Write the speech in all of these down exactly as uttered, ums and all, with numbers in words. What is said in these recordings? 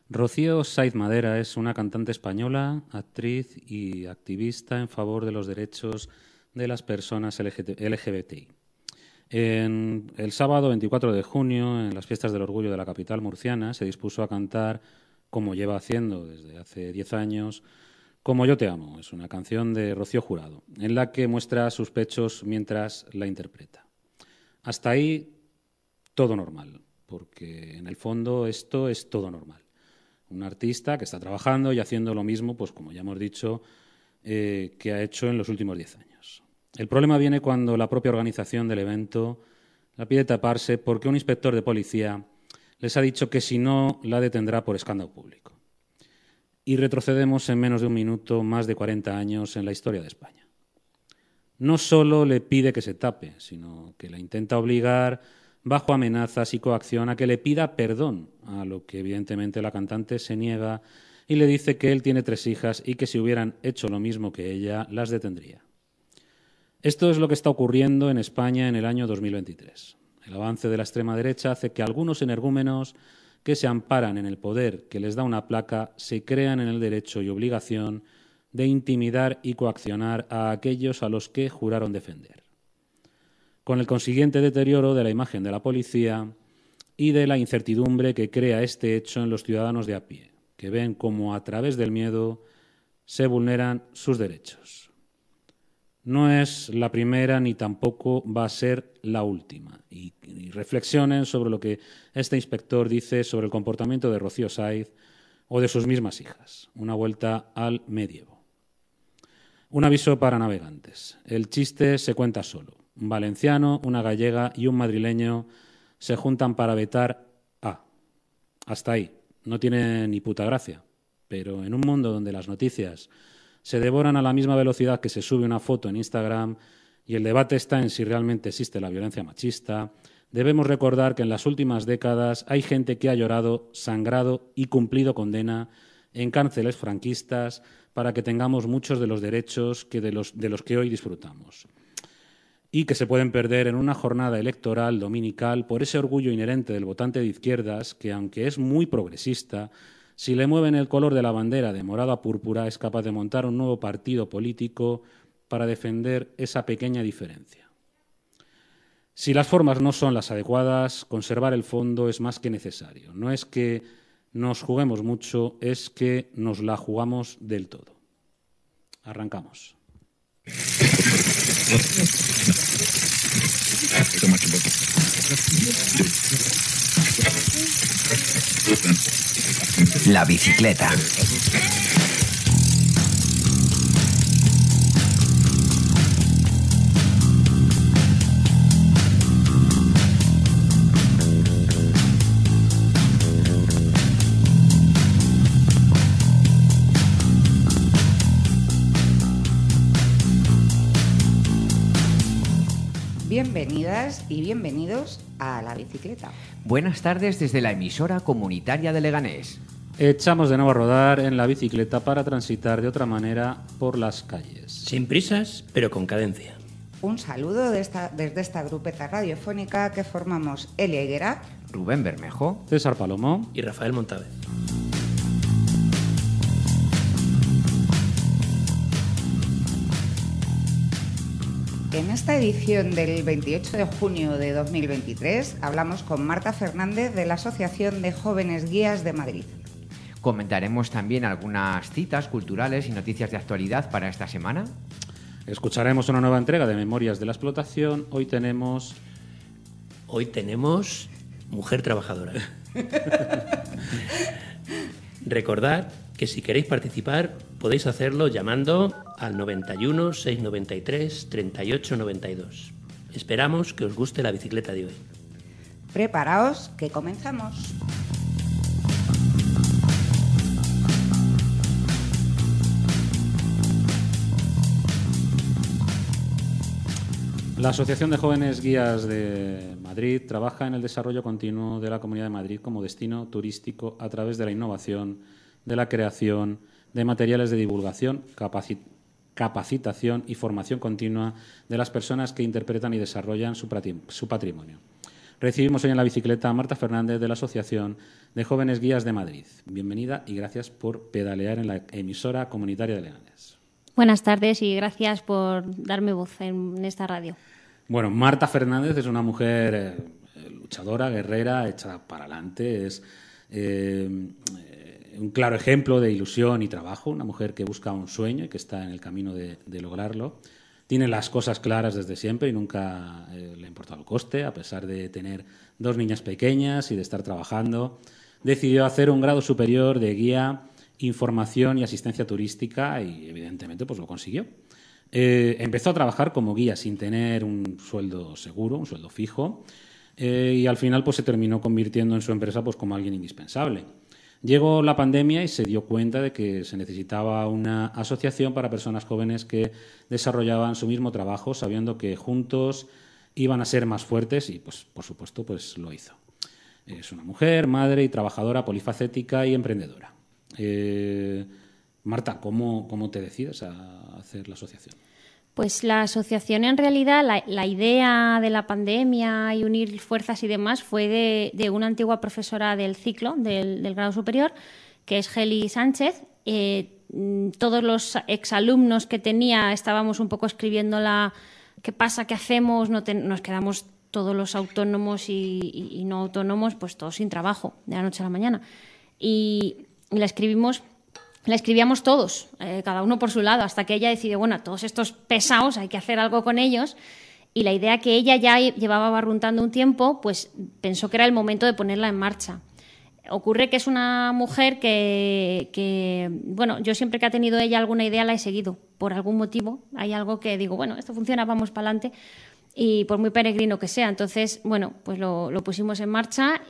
Rocío Sáiz Madera es una cantante española, actriz y activista en favor de los derechos de las personas L G B T I. En el sábado veinticuatro de junio, en las fiestas del orgullo de la capital murciana, se dispuso a cantar, como lleva haciendo desde hace diez años, Como yo te amo. Es una canción de Rocío Jurado, en la que muestra sus pechos mientras la interpreta. Hasta ahí, todo normal, porque en el fondo esto es todo normal. Un artista que está trabajando y haciendo lo mismo, pues como ya hemos dicho, eh, que ha hecho en los últimos diez años. El problema viene cuando la propia organización del evento la pide taparse porque un inspector de policía les ha dicho que si no, la detendrá por escándalo público. Y retrocedemos en menos de un minuto más de cuarenta años en la historia de España. No solo le pide que se tape, sino que la intenta obligar bajo amenazas y coacción a que le pida perdón, a lo que evidentemente la cantante se niega y le dice que él tiene tres hijas y que si hubieran hecho lo mismo que ella, las detendría. Esto es lo que está ocurriendo en España en el año dos mil veintitrés. El avance de la extrema derecha hace que algunos energúmenos que se amparan en el poder que les da una placa se crean en el derecho y obligación de intimidar y coaccionar a aquellos a los que juraron defender, con el consiguiente deterioro de la imagen de la policía y de la incertidumbre que crea este hecho en los ciudadanos de a pie, que ven cómo a través del miedo se vulneran sus derechos. No es la primera ni tampoco va a ser la última. Y, y reflexionen sobre lo que este inspector dice sobre el comportamiento de Rocío Sáiz o de sus mismas hijas. Una vuelta al medievo. Un aviso para navegantes. El chiste se cuenta solo. Un valenciano, una gallega y un madrileño se juntan para vetar a. Hasta ahí. No tiene ni puta gracia. Pero en un mundo donde las noticias se devoran a la misma velocidad que se sube una foto en Instagram y el debate está en si realmente existe la violencia machista, debemos recordar que en las últimas décadas hay gente que ha llorado, sangrado y cumplido condena en cárceles franquistas para que tengamos muchos de los derechos que de, los, de los que hoy disfrutamos y que se pueden perder en una jornada electoral dominical por ese orgullo inherente del votante de izquierdas que, aunque es muy progresista, si le mueven el color de la bandera de morado a púrpura, es capaz de montar un nuevo partido político para defender esa pequeña diferencia. Si las formas no son las adecuadas, conservar el fondo es más que necesario. No es que nos juguemos mucho, es que nos la jugamos del todo. Arrancamos. La bicicleta. Bienvenidas y bienvenidos a La Bicicleta. Buenas tardes desde la emisora comunitaria de Leganés. Echamos de nuevo a rodar en la bicicleta para transitar de otra manera por las calles. Sin prisas, pero con cadencia. Un saludo de esta, desde esta grupeta radiofónica que formamos Elia Higuera, Rubén Bermejo, César Palomo y Rafael Montávez. En esta edición del veintiocho de junio de dos mil veintitrés hablamos con Marta Fernández de la Asociación de Jóvenes Guías de Madrid. Comentaremos también algunas citas culturales y noticias de actualidad para esta semana. Escucharemos una nueva entrega de Memorias de la Explotación. Hoy tenemos... Hoy tenemos Mujer Trabajadora. Recordad que si queréis participar podéis hacerlo llamando al noventa y uno, seiscientos noventa y tres, treinta y ocho noventa y dos. Esperamos que os guste la bicicleta de hoy. Preparaos, que comenzamos. La Asociación de Jóvenes Guías de Madrid trabaja en el desarrollo continuo de la Comunidad de Madrid como destino turístico a través de la innovación, de la creación de materiales de divulgación, capacit- capacitación y formación continua de las personas que interpretan y desarrollan su, su patrimonio. Recibimos hoy en la bicicleta a Marta Fernández de la Asociación de Jóvenes Guías de Madrid. Bienvenida y gracias por pedalear en la emisora comunitaria de Leganés. Buenas tardes y gracias por darme voz en esta radio. Bueno, Marta Fernández es una mujer eh, luchadora, guerrera, echada para adelante. Es eh, un claro ejemplo de ilusión y trabajo, una mujer que busca un sueño y que está en el camino de, de lograrlo. Tiene las cosas claras desde siempre y nunca eh, le ha importado el coste, a pesar de tener dos niñas pequeñas y de estar trabajando. Decidió hacer un grado superior de guía, información y asistencia turística y, evidentemente, pues lo consiguió. Eh, empezó a trabajar como guía sin tener un sueldo seguro, un sueldo fijo, eh, y al final pues se terminó convirtiendo en su empresa pues como alguien indispensable. Llegó la pandemia y se dio cuenta de que se necesitaba una asociación para personas jóvenes que desarrollaban su mismo trabajo, sabiendo que juntos iban a ser más fuertes y, pues, por supuesto, pues lo hizo. Es una mujer, madre y trabajadora, polifacética y emprendedora. Eh, Marta, ¿cómo, cómo te decides a hacer la asociación? Pues la asociación, en realidad, la, la idea de la pandemia y unir fuerzas y demás fue de, de una antigua profesora del ciclo, del, del grado superior, que es Geli Sánchez. Eh, todos los exalumnos que tenía estábamos un poco escribiendo la qué pasa, qué hacemos, no te, nos quedamos todos los autónomos y, y, y no autónomos, pues todos sin trabajo, de la noche a la mañana. Y, y la escribimos... La escribíamos todos, eh, cada uno por su lado, hasta que ella decidió, bueno, todos estos pesados hay que hacer algo con ellos. Y la idea que ella ya llevaba barruntando un tiempo, pues pensó que era el momento de ponerla en marcha. Ocurre que es una mujer que, que, bueno, yo siempre que ha tenido ella alguna idea la he seguido, por algún motivo. Hay algo que digo, bueno, esto funciona, vamos para adelante. Y por muy peregrino que sea. Entonces, bueno, pues lo, lo pusimos en marcha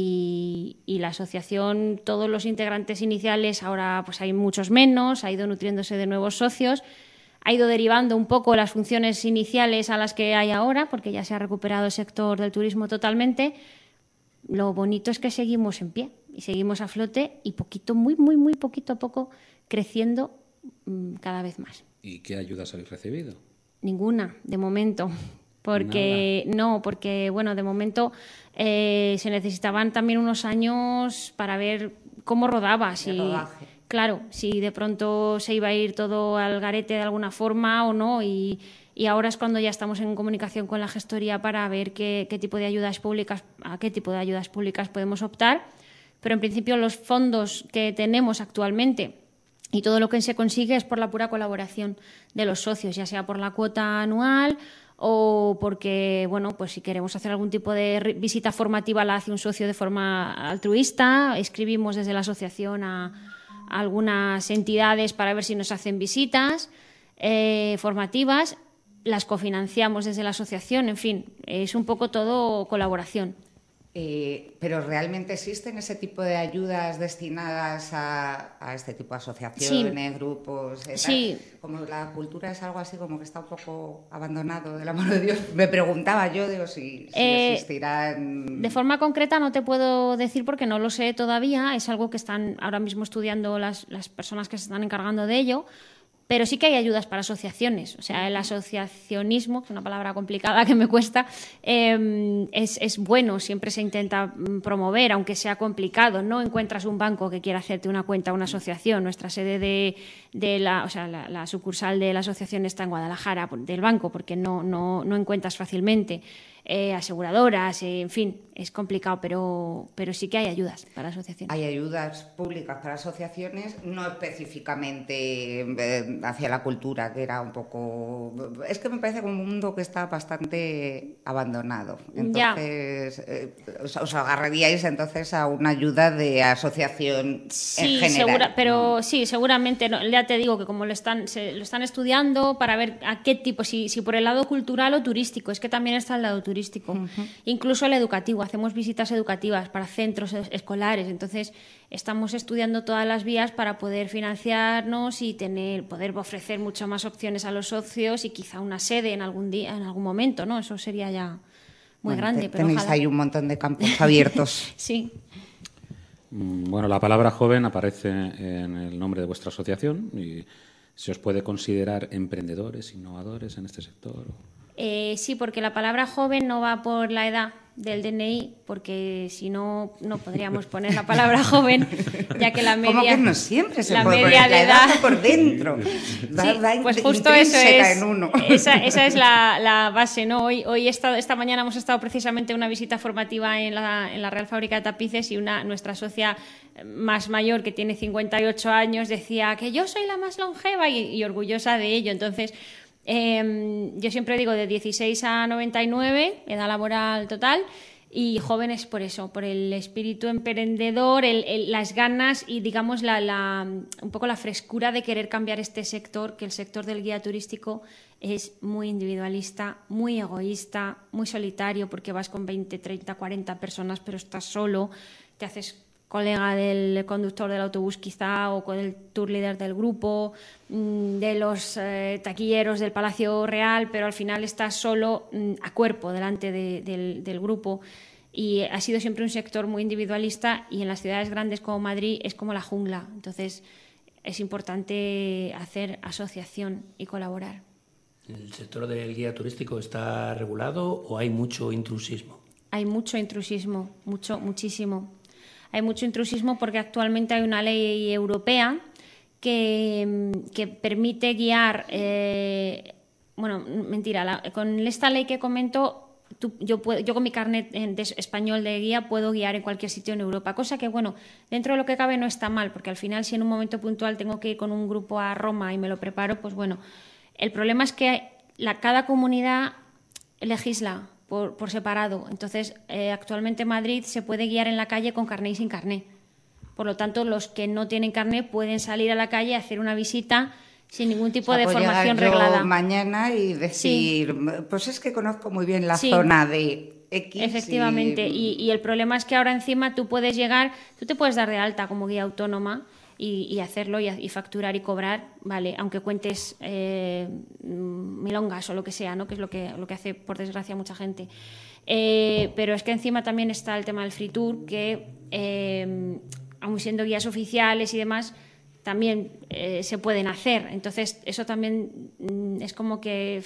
y, y la asociación, todos los integrantes iniciales, ahora pues hay muchos menos, ha ido nutriéndose de nuevos socios, ha ido derivando un poco las funciones iniciales a las que hay ahora, porque ya se ha recuperado el sector del turismo totalmente. Lo bonito es que seguimos en pie y seguimos a flote y poquito, muy, muy, muy poquito a poco creciendo mmm, cada vez más. ¿Y qué ayudas habéis recibido? Ninguna, de momento. Porque Nada. no, porque bueno, de momento eh, se necesitaban también unos años para ver cómo rodaba, si, claro, si de pronto se iba a ir todo al garete de alguna forma o no, y, y ahora es cuando ya estamos en comunicación con la gestoría para ver qué, qué tipo de ayudas públicas, a qué tipo de ayudas públicas podemos optar, pero en principio los fondos que tenemos actualmente y todo lo que se consigue es por la pura colaboración de los socios, ya sea por la cuota anual o porque, bueno, pues si queremos hacer algún tipo de visita formativa la hace un socio de forma altruista, escribimos desde la asociación a, a algunas entidades para ver si nos hacen visitas eh, formativas, las cofinanciamos desde la asociación, en fin, es un poco todo colaboración. Eh, pero ¿realmente existen ese tipo de ayudas destinadas a, a este tipo de asociaciones, sí. grupos? Eh, sí. Como la cultura es algo así como que está un poco abandonado de la mano de Dios. Me preguntaba yo, digo, si, si eh, existirán... De forma concreta no te puedo decir porque no lo sé todavía. Es algo que están ahora mismo estudiando las, las personas que se están encargando de ello. Pero sí que hay ayudas para asociaciones. O sea, el asociacionismo, que es una palabra complicada que me cuesta, eh, es, es bueno, siempre se intenta promover, aunque sea complicado. No encuentras un banco que quiera hacerte una cuenta, una asociación. Nuestra sede de, de la, o sea, la, la sucursal de la asociación está en Guadalajara, del banco, porque no, no, no encuentras fácilmente. Eh, aseguradoras, eh, en fin, es complicado, pero, pero sí que hay ayudas para asociaciones. Hay ayudas públicas para asociaciones, no específicamente eh, hacia la cultura, que era un poco... Es que me parece como un mundo que está bastante abandonado. Entonces, eh, os, os agarraríais entonces a una ayuda de asociación sí, en general. Segura, pero ¿no? sí, seguramente, no, ya te digo que como lo están, se, lo están estudiando para ver a qué tipo, si, si por el lado cultural o turístico, es que también está el lado turístico. turístico, uh-huh. Incluso el educativo, hacemos visitas educativas para centros escolares, entonces estamos estudiando todas las vías para poder financiarnos y tener, poder ofrecer muchas más opciones a los socios y quizá una sede en algún día, en algún momento, ¿no? Eso sería ya muy bueno, grande. Te, pero tenéis ojalá. ahí un montón de campos abiertos. Sí. Bueno, la palabra joven aparece en el nombre de vuestra asociación y se os puede considerar emprendedores, innovadores en este sector. Eh, sí, porque la palabra joven no va por la edad del D N I, porque si no, no podríamos poner la palabra joven, ya que la media... ¿Cómo que no siempre se la puede media poner? de La edad edad por dentro. Sí, Va, va pues justo eso es, en uno. esa, esa es la, la base, ¿no? Hoy, hoy he estado, esta mañana hemos estado precisamente en una visita formativa en la, en la Real Fábrica de Tapices y una, nuestra socia más mayor, que tiene cincuenta y ocho años, decía que yo soy la más longeva y, y orgullosa de ello. Entonces, eh, yo siempre digo de dieciséis a noventa y nueve, edad laboral total, y jóvenes por eso, por el espíritu emprendedor, el, el, las ganas y, digamos, la, la, un poco la frescura de querer cambiar este sector, que el sector del guía turístico es muy individualista, muy egoísta, muy solitario, porque vas con veinte, treinta, cuarenta personas, pero estás solo, te haces colega del conductor del autobús quizá, o con el tour leader del grupo, de los eh, taquilleros del Palacio Real, pero al final estás solo a cuerpo delante de, del, del grupo. Y ha sido siempre un sector muy individualista, y en las ciudades grandes como Madrid es como la jungla. Entonces es importante hacer asociación y colaborar. ¿El sector del guía turístico está regulado o hay mucho intrusismo? Hay mucho intrusismo, mucho, muchísimo. Hay mucho intrusismo porque actualmente hay una ley europea que, que permite guiar, eh, bueno, mentira, la, con esta ley que comento, tú, yo, puedo, yo con mi carnet de español de guía puedo guiar en cualquier sitio en Europa, cosa que, bueno, dentro de lo que cabe no está mal, porque al final si en un momento puntual tengo que ir con un grupo a Roma y me lo preparo, pues bueno, el problema es que la, cada comunidad legisla Por, por separado. Entonces, eh, actualmente en Madrid se puede guiar en la calle con carné y sin carné. Por lo tanto, los que no tienen carné pueden salir a la calle a hacer una visita sin ningún tipo o sea, de puedo formación llegar yo reglada. Mañana y decir, sí. Pues es que conozco muy bien la sí. zona de X. Efectivamente. Y... Y, y el problema es que ahora encima tú puedes llegar, tú te puedes dar de alta como guía autónoma y, y hacerlo y, y facturar y cobrar, vale, aunque cuentes eh, milongas o lo que sea, ¿no? Que es lo que, lo que hace, por desgracia, mucha gente. Eh, pero es que encima también está el tema del free tour, que eh, aun siendo guías oficiales y demás, también eh, se pueden hacer. Entonces, eso también mm, es como que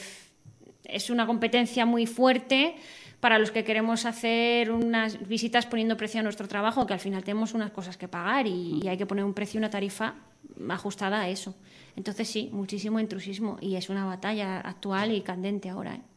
es una competencia muy fuerte para los que queremos hacer unas visitas poniendo precio a nuestro trabajo, que al final tenemos unas cosas que pagar y, y hay que poner un precio y una tarifa ajustada a eso. Entonces sí, muchísimo intrusismo y es una batalla actual y candente ahora, ¿eh?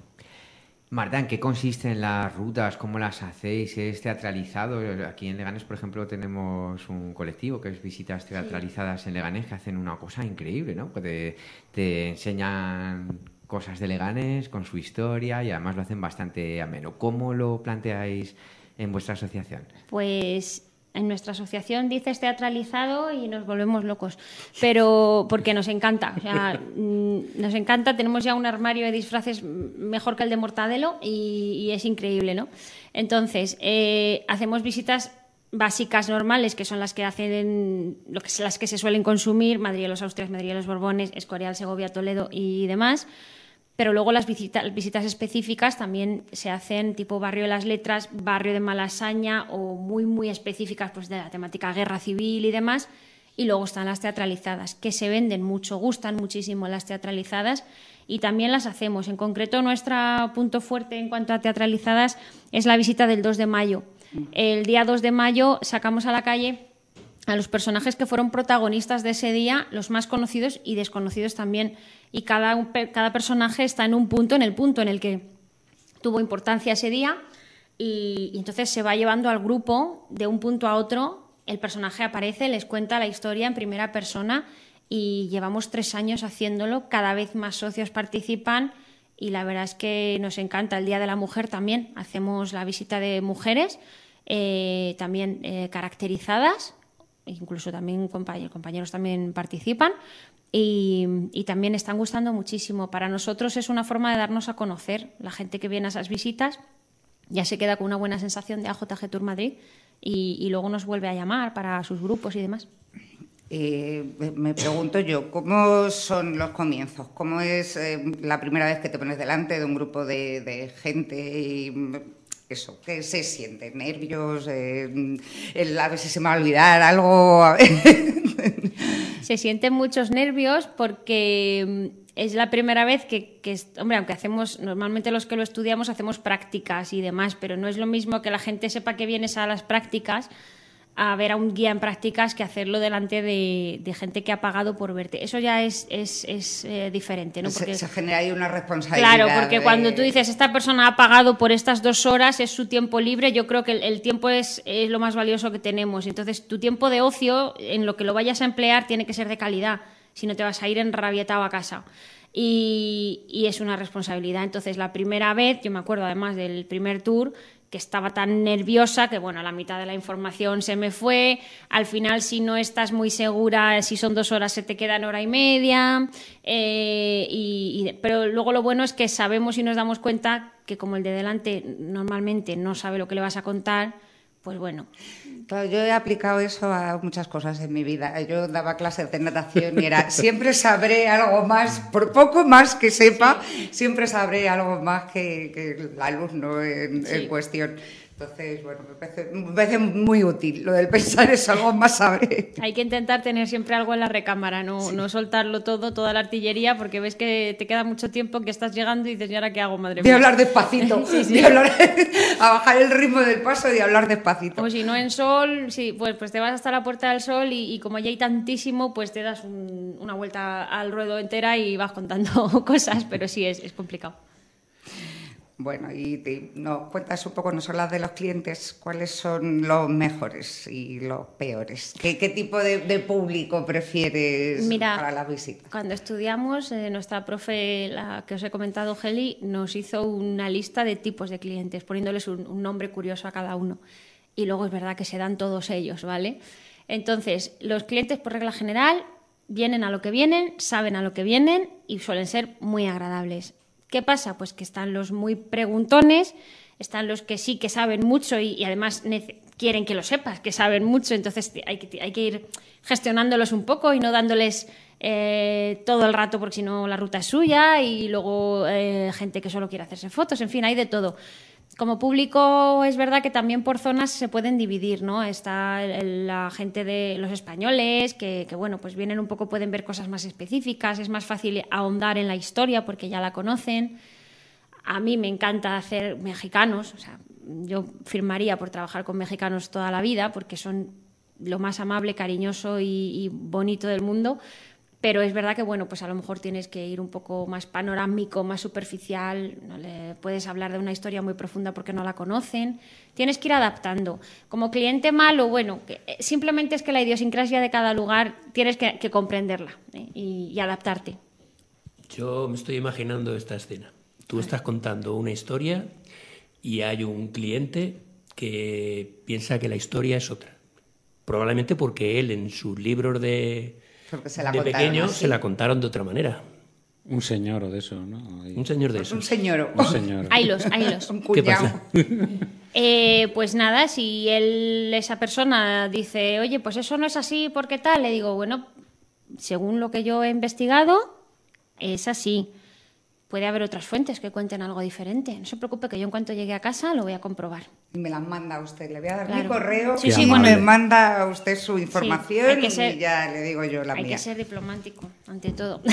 Marta, ¿en qué consisten las rutas? ¿Cómo las hacéis? ¿Es teatralizado? Aquí en Leganés, por ejemplo, tenemos un colectivo que es Visitas Teatralizadas sí. en Leganés, que hacen una cosa increíble, ¿no? Que te, te enseñan cosas de Leganés con su historia y además lo hacen bastante ameno. ¿Cómo lo planteáis en vuestra asociación? Pues en nuestra asociación dices teatralizado y nos volvemos locos, pero porque nos encanta, o sea, nos encanta, tenemos ya un armario de disfraces mejor que el de Mortadelo y, y es increíble, ¿no? Entonces, eh, hacemos visitas básicas normales, que son las que hacen lo que, las que se suelen consumir, Madrid de los Austrias, Madrid de los Borbones, Escorial, Segovia, Toledo y demás. Pero luego las visitas, visitas específicas también se hacen tipo Barrio de las Letras, Barrio de Malasaña o muy, muy específicas pues de la temática guerra civil y demás. Y luego están las teatralizadas, que se venden mucho, gustan muchísimo las teatralizadas y también las hacemos. En concreto, nuestro punto fuerte en cuanto a teatralizadas es la visita del dos de mayo. El día dos de mayo sacamos a la calle a los personajes que fueron protagonistas de ese día, los más conocidos y desconocidos también. Y cada, cada personaje está en un punto, en el punto en el que tuvo importancia ese día y, y entonces se va llevando al grupo de un punto a otro. El personaje aparece, les cuenta la historia en primera persona y llevamos tres años haciéndolo, cada vez más socios participan y la verdad es que nos encanta. El Día de la Mujer también hacemos la visita de mujeres, eh, también eh, caracterizadas, incluso también compañeros, compañeros también participan y, y también están gustando muchísimo. Para nosotros es una forma de darnos a conocer. La gente que viene a esas visitas ya se queda con una buena sensación de A J G Tour Madrid y, y luego nos vuelve a llamar para sus grupos y demás. Eh, me pregunto yo, ¿cómo son los comienzos? ¿Cómo es eh, la primera vez que te pones delante de un grupo de, de gente y eso? ¿Qué se siente? ¿Nervios? Eh, el, a ver si se me va a olvidar algo. Se sienten muchos nervios porque es la primera vez que, que, hombre, aunque hacemos, normalmente los que lo estudiamos hacemos prácticas y demás, pero no es lo mismo que la gente sepa que vienes a las prácticas a ver a un guía en prácticas que hacerlo delante de, de gente que ha pagado por verte. Eso ya es, es, es eh, diferente, ¿no? Porque, se, se genera ahí una responsabilidad. Claro, porque de... cuando tú dices, esta persona ha pagado por estas dos horas, es su tiempo libre, yo creo que el, el tiempo es, es lo más valioso que tenemos. Entonces, tu tiempo de ocio, en lo que lo vayas a emplear, tiene que ser de calidad, si no te vas a ir enrabietado a casa. Y, y es una responsabilidad. Entonces, la primera vez, yo me acuerdo además del primer tour, que estaba tan nerviosa que, bueno, la mitad de la información se me fue. Al final, si no estás muy segura, si son dos horas, se te queda en hora y media. Eh, y, y, pero luego lo bueno es que sabemos y nos damos cuenta que como el de delante normalmente no sabe lo que le vas a contar, pues bueno. Claro, yo he aplicado eso a muchas cosas en mi vida. Yo daba clases de natación y era, siempre sabré algo más, por poco más que sepa, sí. siempre sabré algo más que, que el alumno en, sí. en cuestión. Entonces, bueno, me parece, me parece muy útil. Lo del pensar es algo más sabré. Hay que intentar tener siempre algo en la recámara, no, sí. no soltarlo todo, toda la artillería, porque ves que te queda mucho tiempo, que estás llegando y dices, ¿y ahora qué hago, madre mía? Voy a hablar despacito, sí, sí. Voy a, hablar, a bajar el ritmo del paso y a hablar despacito. O si no en sol, sí, pues, pues te vas hasta la Puerta del Sol y, y como ya hay tantísimo, pues te das un, una vuelta al ruedo entera y vas contando cosas, pero sí, es, es complicado. Bueno, y te, nos cuentas un poco, nos hablas de los clientes, ¿cuáles son los mejores y los peores? ¿Qué, qué tipo de, de público prefieres Mira, para las visitas? Cuando estudiamos, eh, nuestra profe, la que os he comentado, Geli, nos hizo una lista de tipos de clientes, poniéndoles un, un nombre curioso a cada uno. Y luego es verdad que se dan todos ellos, ¿vale? Entonces, los clientes, por regla general, vienen a lo que vienen, saben a lo que vienen y suelen ser muy agradables. ¿Qué pasa? Pues que están los muy preguntones, están los que sí que saben mucho y, y además quieren que lo sepas, que saben mucho, entonces hay que, hay que ir gestionándolos un poco y no dándoles eh, todo el rato porque si no la ruta es suya y luego eh, gente que solo quiere hacerse fotos, en fin, hay de todo. Como público es verdad que también por zonas se pueden dividir, ¿no? Está el, la gente de los españoles que, que, bueno, pues vienen un poco, pueden ver cosas más específicas, es más fácil ahondar en la historia porque ya la conocen. A mí me encanta hacer mexicanos, o sea, yo firmaría por trabajar con mexicanos toda la vida porque son lo más amable, cariñoso y, y bonito del mundo. Pero es verdad que, bueno, pues a lo mejor tienes que ir un poco más panorámico, más superficial, no le puedes hablar de una historia muy profunda porque no la conocen. Tienes que ir adaptando. Como cliente malo, bueno, que simplemente es que la idiosincrasia de cada lugar tienes que, que comprenderla, ¿eh? y, y adaptarte. Yo me estoy imaginando esta escena. Tú estás contando una historia y hay un cliente que piensa que la historia es otra. Probablemente porque él en sus libros de... Se la de pequeño así. Se la contaron de otra manera. Un señor de eso, ¿no? Hay... Un señor de pues eso. Un señor. Un señor. Haylos, haylos. Un ¿Qué cuñado. pasa? Eh, pues nada, si él, esa persona dice, oye, pues eso no es así, ¿por qué tal? Le digo, bueno, según lo que yo he investigado, es así. Puede haber otras fuentes que cuenten algo diferente. No se preocupe que yo en cuanto llegue a casa lo voy a comprobar. Y me las manda usted. Le voy a dar Claro. mi correo Sí, y sí, me bueno. manda usted su información hay que ser- y ya le digo yo la Hay mía. que ser diplomático, ante todo.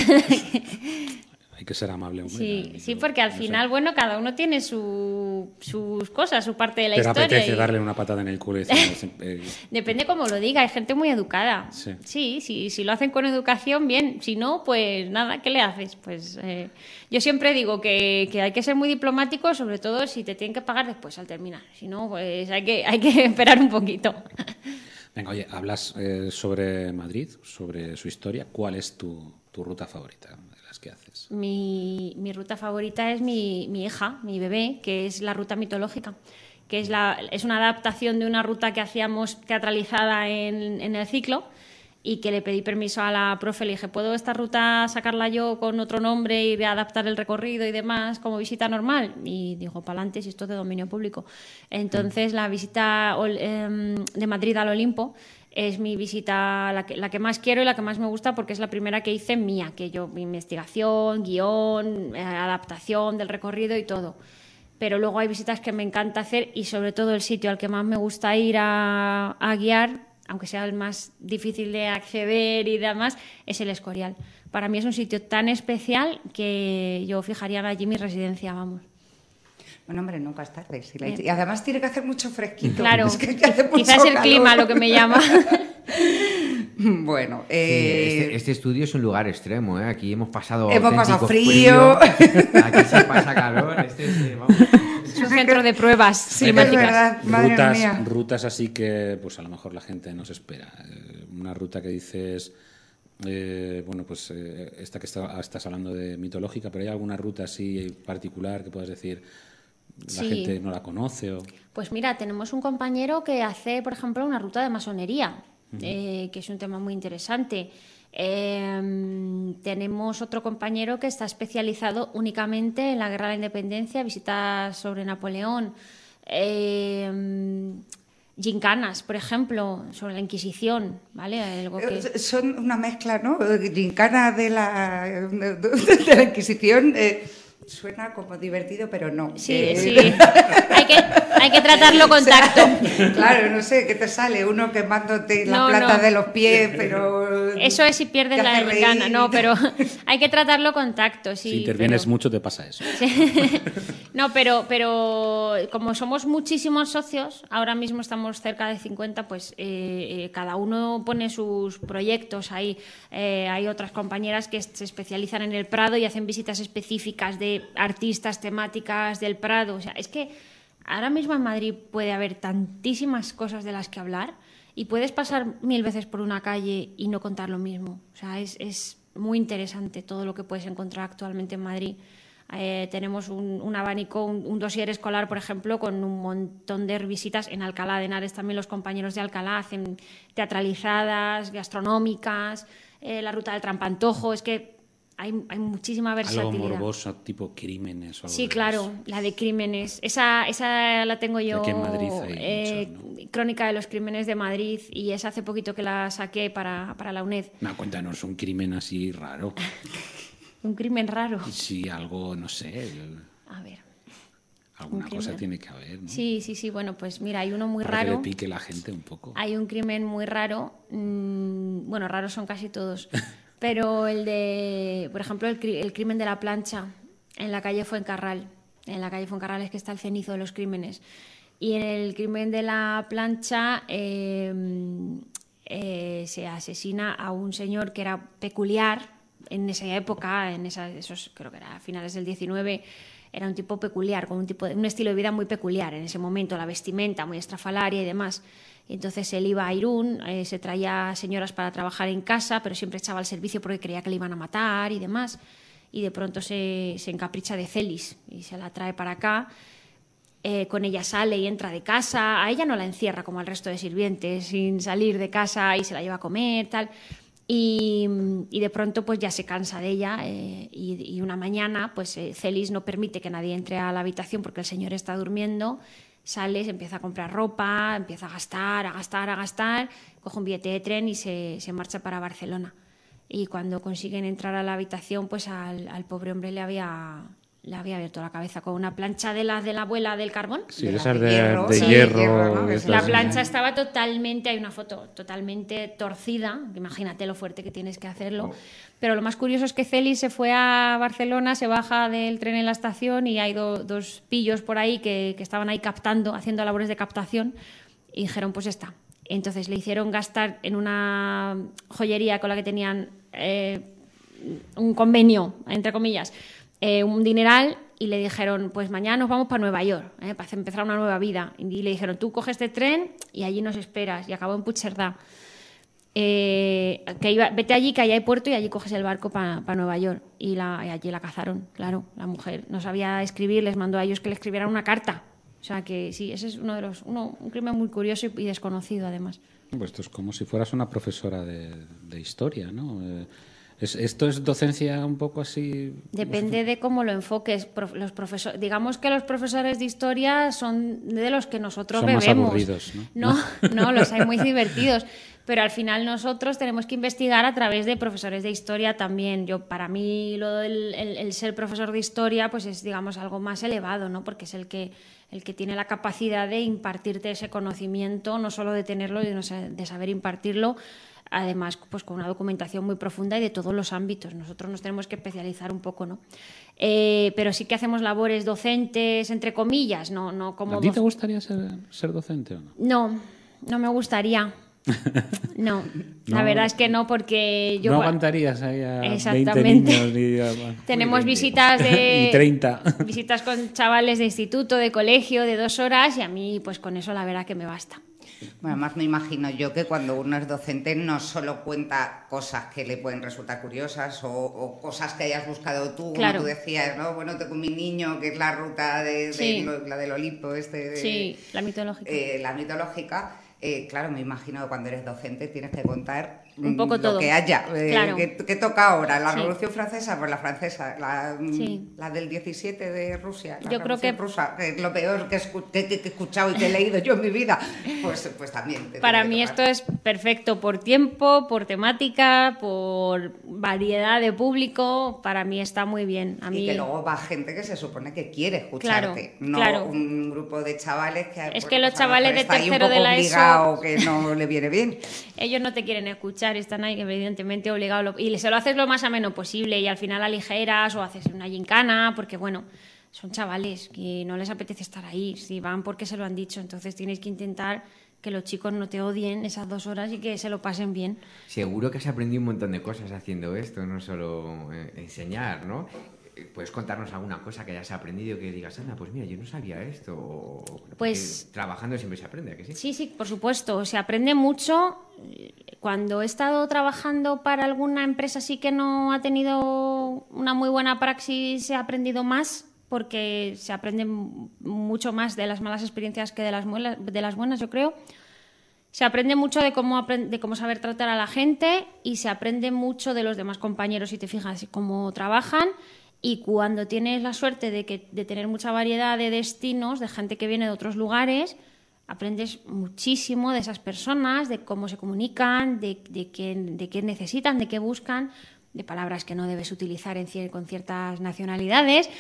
Hay que ser amable, hombre. Sí, Yo- sí, porque al no sé. final, bueno, cada uno tiene su, sus cosas, su parte de la Pero historia. apetece y- darle una patada en el culo y decirle, eh, Depende cómo lo diga, hay gente muy educada. Sí. Sí, sí, si lo hacen con educación, bien. Si no, pues nada, ¿qué le haces? Pues eh, yo siempre digo que, que hay que ser muy diplomático, sobre todo si te tienen que pagar después al terminar. Si no, pues hay que, hay que esperar un poquito. Venga, oye, hablas eh, sobre Madrid, sobre su historia. ¿Cuál es tu, tu ruta favorita de las que haces? Mi, mi ruta favorita es mi, mi hija, mi bebé, que es la ruta mitológica, que es, la, es una adaptación de una ruta que hacíamos teatralizada en, en el ciclo y que le pedí permiso a la profe, le dije, ¿puedo esta ruta sacarla yo con otro nombre y adaptar el recorrido y demás como visita normal? Y dijo, para adelante, si esto es de dominio público. Entonces, la visita eh, de Madrid al Olimpo es mi visita, la que, la que más quiero y la que más me gusta porque es la primera que hice mía, que yo, investigación, guión, eh, adaptación del recorrido y todo. Pero luego hay visitas que me encanta hacer y sobre todo el sitio al que más me gusta ir a, a guiar aunque sea el más difícil de acceder y demás, es el Escorial. Para mí es un sitio tan especial que yo fijaría allí mi residencia, vamos. Bueno, hombre, nunca es tarde. Si la... Y además tiene que hacer mucho fresquito. Claro, es que hace mucho quizás el calor. clima lo que me llama. Bueno, eh... sí, este, este estudio es un lugar extremo, ¿eh? Aquí hemos pasado hemos pasado frío. frío. Aquí se pasa calor. Este es, vamos. Es un centro de pruebas Sí, climáticas. es verdad, madre rutas, mía. rutas así que pues a lo mejor la gente no se espera. Eh, una ruta que dices, eh, bueno, pues eh, esta que está, estás hablando de mitológica, pero ¿hay alguna ruta así particular que puedas decir la Sí. gente no la conoce? O... Pues mira, tenemos un compañero que hace, por ejemplo, una ruta de masonería, uh-huh. eh, que es un tema muy interesante. Eh, tenemos otro compañero que está especializado únicamente en la Guerra de la Independencia, visitas sobre Napoleón, eh, gincanas, por ejemplo, sobre la Inquisición, ¿vale? Algo que... Son una mezcla, ¿no? Gincana de la, de la Inquisición... Eh... Suena como divertido, pero no. Sí, eh... sí. Hay que, hay que tratarlo con tacto. O sea, claro, no sé, ¿qué te sale? Uno quemándote la no, plata no. de los pies, pero... Eso es si pierdes la gana, no, pero hay que tratarlo con tacto. Sí, si intervienes pero... mucho te pasa eso. Sí. No, pero, pero como somos muchísimos socios, ahora mismo estamos cerca de cincuenta, pues eh, eh, cada uno pone sus proyectos ahí. Eh, hay otras compañeras que se especializan en el Prado y hacen visitas específicas de artistas temáticas del Prado. O sea, es que ahora mismo en Madrid puede haber tantísimas cosas de las que hablar y puedes pasar mil veces por una calle y no contar lo mismo. O sea, es, es muy interesante todo lo que puedes encontrar actualmente en Madrid. Eh, tenemos un, un abanico, un, un dossier escolar, por ejemplo, con un montón de visitas en Alcalá de Henares. También los compañeros de Alcalá hacen teatralizadas, gastronómicas, eh, la ruta del trampantojo. Es que Hay, hay muchísima versatilidad. Algo morboso, tipo crímenes o algo. Sí, claro, la de crímenes. Esa, esa la tengo yo. Aquí en Madrid hay eh, muchos, ¿no? Crónica de los crímenes de Madrid, y es hace poquito que la saqué para, para la UNED. No, cuéntanos, un crimen así raro. Un crimen raro. Sí, algo, no sé. A ver. Alguna cosa tiene que haber, ¿no? Sí, sí, sí. Bueno, pues mira, hay uno muy para raro. Que le pique la gente un poco. Hay un crimen muy raro. Mmm, bueno, raros son casi todos. Pero el de, por ejemplo, el, el crimen de la plancha en la calle Fuencarral. En la calle Fuencarral es que está el cenizo de los crímenes. Y en el crimen de la plancha eh, eh, se asesina a un señor que era peculiar en esa época, en esa, esos creo que era a finales del diecinueve. Era un tipo peculiar, con un, tipo de, un estilo de vida muy peculiar en ese momento, la vestimenta muy estrafalaria y demás. Y entonces él iba a Irún, eh, se traía señoras para trabajar en casa, pero siempre echaba el servicio porque creía que le iban a matar y demás. Y de pronto se, se encapricha de Celis y se la trae para acá. Eh, con ella sale y entra de casa. A ella no la encierra como al resto de sirvientes, sin salir de casa, y se la lleva a comer, tal. Y, y de pronto pues ya se cansa de ella eh, y, y una mañana pues eh, Celis no permite que nadie entre a la habitación porque el señor está durmiendo. Sale, se empieza a comprar ropa, empieza a gastar, a gastar, a gastar, coge un billete de tren y se, se marcha para Barcelona. Y cuando consiguen entrar a la habitación, pues al, al pobre hombre le había, le había abierto la cabeza con una plancha de las de la abuela del carbón. Sí, de esas de de hierro. de Sí, hierro. hierro, ¿no? Estas, La sí. plancha estaba totalmente, hay una foto totalmente torcida, imagínate lo fuerte que tienes que hacerlo. Pero lo más curioso es que Celis se fue a Barcelona, se baja del tren en la estación y hay do, dos pillos por ahí que, que estaban ahí captando, haciendo labores de captación, y dijeron, pues ya está. Entonces le hicieron gastar en una joyería con la que tenían eh, un convenio, entre comillas, eh, un dineral, y le dijeron, pues mañana nos vamos para Nueva York, eh, para empezar una nueva vida. Y le dijeron, tú coges este tren y allí nos esperas. Y acabó en Puigcerdá. Eh, que iba, vete allí, que allá hay puerto, y allí coges el barco para pa Nueva York. Y, la, y allí la cazaron, claro. La mujer no sabía escribir, les mandó a ellos que le escribieran una carta. O sea que sí, ese es uno de los uno, un crimen muy curioso y, y desconocido, además. Pues esto es como si fueras una profesora de, de historia, ¿no? Eh, ¿Es, ¿Esto es docencia un poco así? Depende de cómo lo enfoques. Los profesores, digamos que los profesores de historia son de los que nosotros son bebemos. Más aburridos, ¿no? No, no, los hay muy divertidos. Pero al final nosotros tenemos que investigar a través de profesores de historia también. Yo, para mí, lo del el, el ser profesor de historia, pues es, digamos, algo más elevado, ¿no? Porque es el que, el que tiene la capacidad de impartirte ese conocimiento, no solo de tenerlo, sino de saber impartirlo, además, pues con una documentación muy profunda y de todos los ámbitos. Nosotros nos tenemos que especializar un poco, ¿no? Eh, pero sí que hacemos labores docentes, entre comillas, no, no como... ¿A ti te gustaría ser, ser docente o no? No, no me gustaría. No, no, la verdad es que no, porque yo... No aguantarías ahí a exactamente. veinte niños. Y a... Tenemos visitas de... y treinta. Visitas con chavales de instituto, de colegio, de dos horas, y a mí, pues con eso la verdad que me basta. Bueno, además me imagino yo que cuando uno es docente no solo cuenta cosas que le pueden resultar curiosas o, o cosas que hayas buscado tú, claro. Como tú decías, ¿no? Bueno, tengo mi niño, que es la ruta de, sí. de la del Olimpo, este de, sí, la mitológica. Eh, la mitológica. Eh, claro, me imagino que cuando eres docente tienes que contar un poco lo todo. que haya. Eh, claro. ¿qué, ¿Qué toca ahora? ¿La sí. Revolución Francesa? Pues la francesa. La, sí. la del diecisiete de Rusia. La yo creo que rusa, que es lo peor que he, que, que, que he escuchado y que he leído yo en mi vida. Pues, pues también. Para mí esto es perfecto por tiempo, por temática, por variedad de público. Para mí está muy bien. A mí... Y que luego va gente que se supone que quiere escucharte. Claro, no claro. un grupo de chavales que... Es bueno, que los pues chavales de tercero de la ESO... o que no le viene bien. Ellos no te quieren escuchar, están ahí evidentemente obligados. Y se lo haces lo más ameno posible y al final aligeras o haces una gincana, porque bueno, son chavales que no les apetece estar ahí, si van porque se lo han dicho. Entonces tienes que intentar que los chicos no te odien esas dos horas y que se lo pasen bien. Seguro que has aprendido un montón de cosas haciendo esto, no solo eh, enseñar, ¿no? ¿Puedes contarnos alguna cosa que hayas aprendido que digas, anda, pues mira, yo no sabía esto? Pues trabajando siempre se aprende, ¿a que sí? Sí, sí, por supuesto. Se aprende mucho. Cuando he estado trabajando para alguna empresa sí que no ha tenido una muy buena praxis, he aprendido más, porque se aprende mucho más de las malas experiencias que de las, de las buenas, yo creo. Se aprende mucho de cómo, de cómo saber tratar a la gente y se aprende mucho de los demás compañeros, si te fijas, cómo trabajan. Y cuando tienes la suerte de, que, de tener mucha variedad de destinos, de gente que viene de otros lugares, aprendes muchísimo de esas personas, de cómo se comunican, de, de, qué, de qué necesitan, de qué buscan, de palabras que no debes utilizar en, con ciertas nacionalidades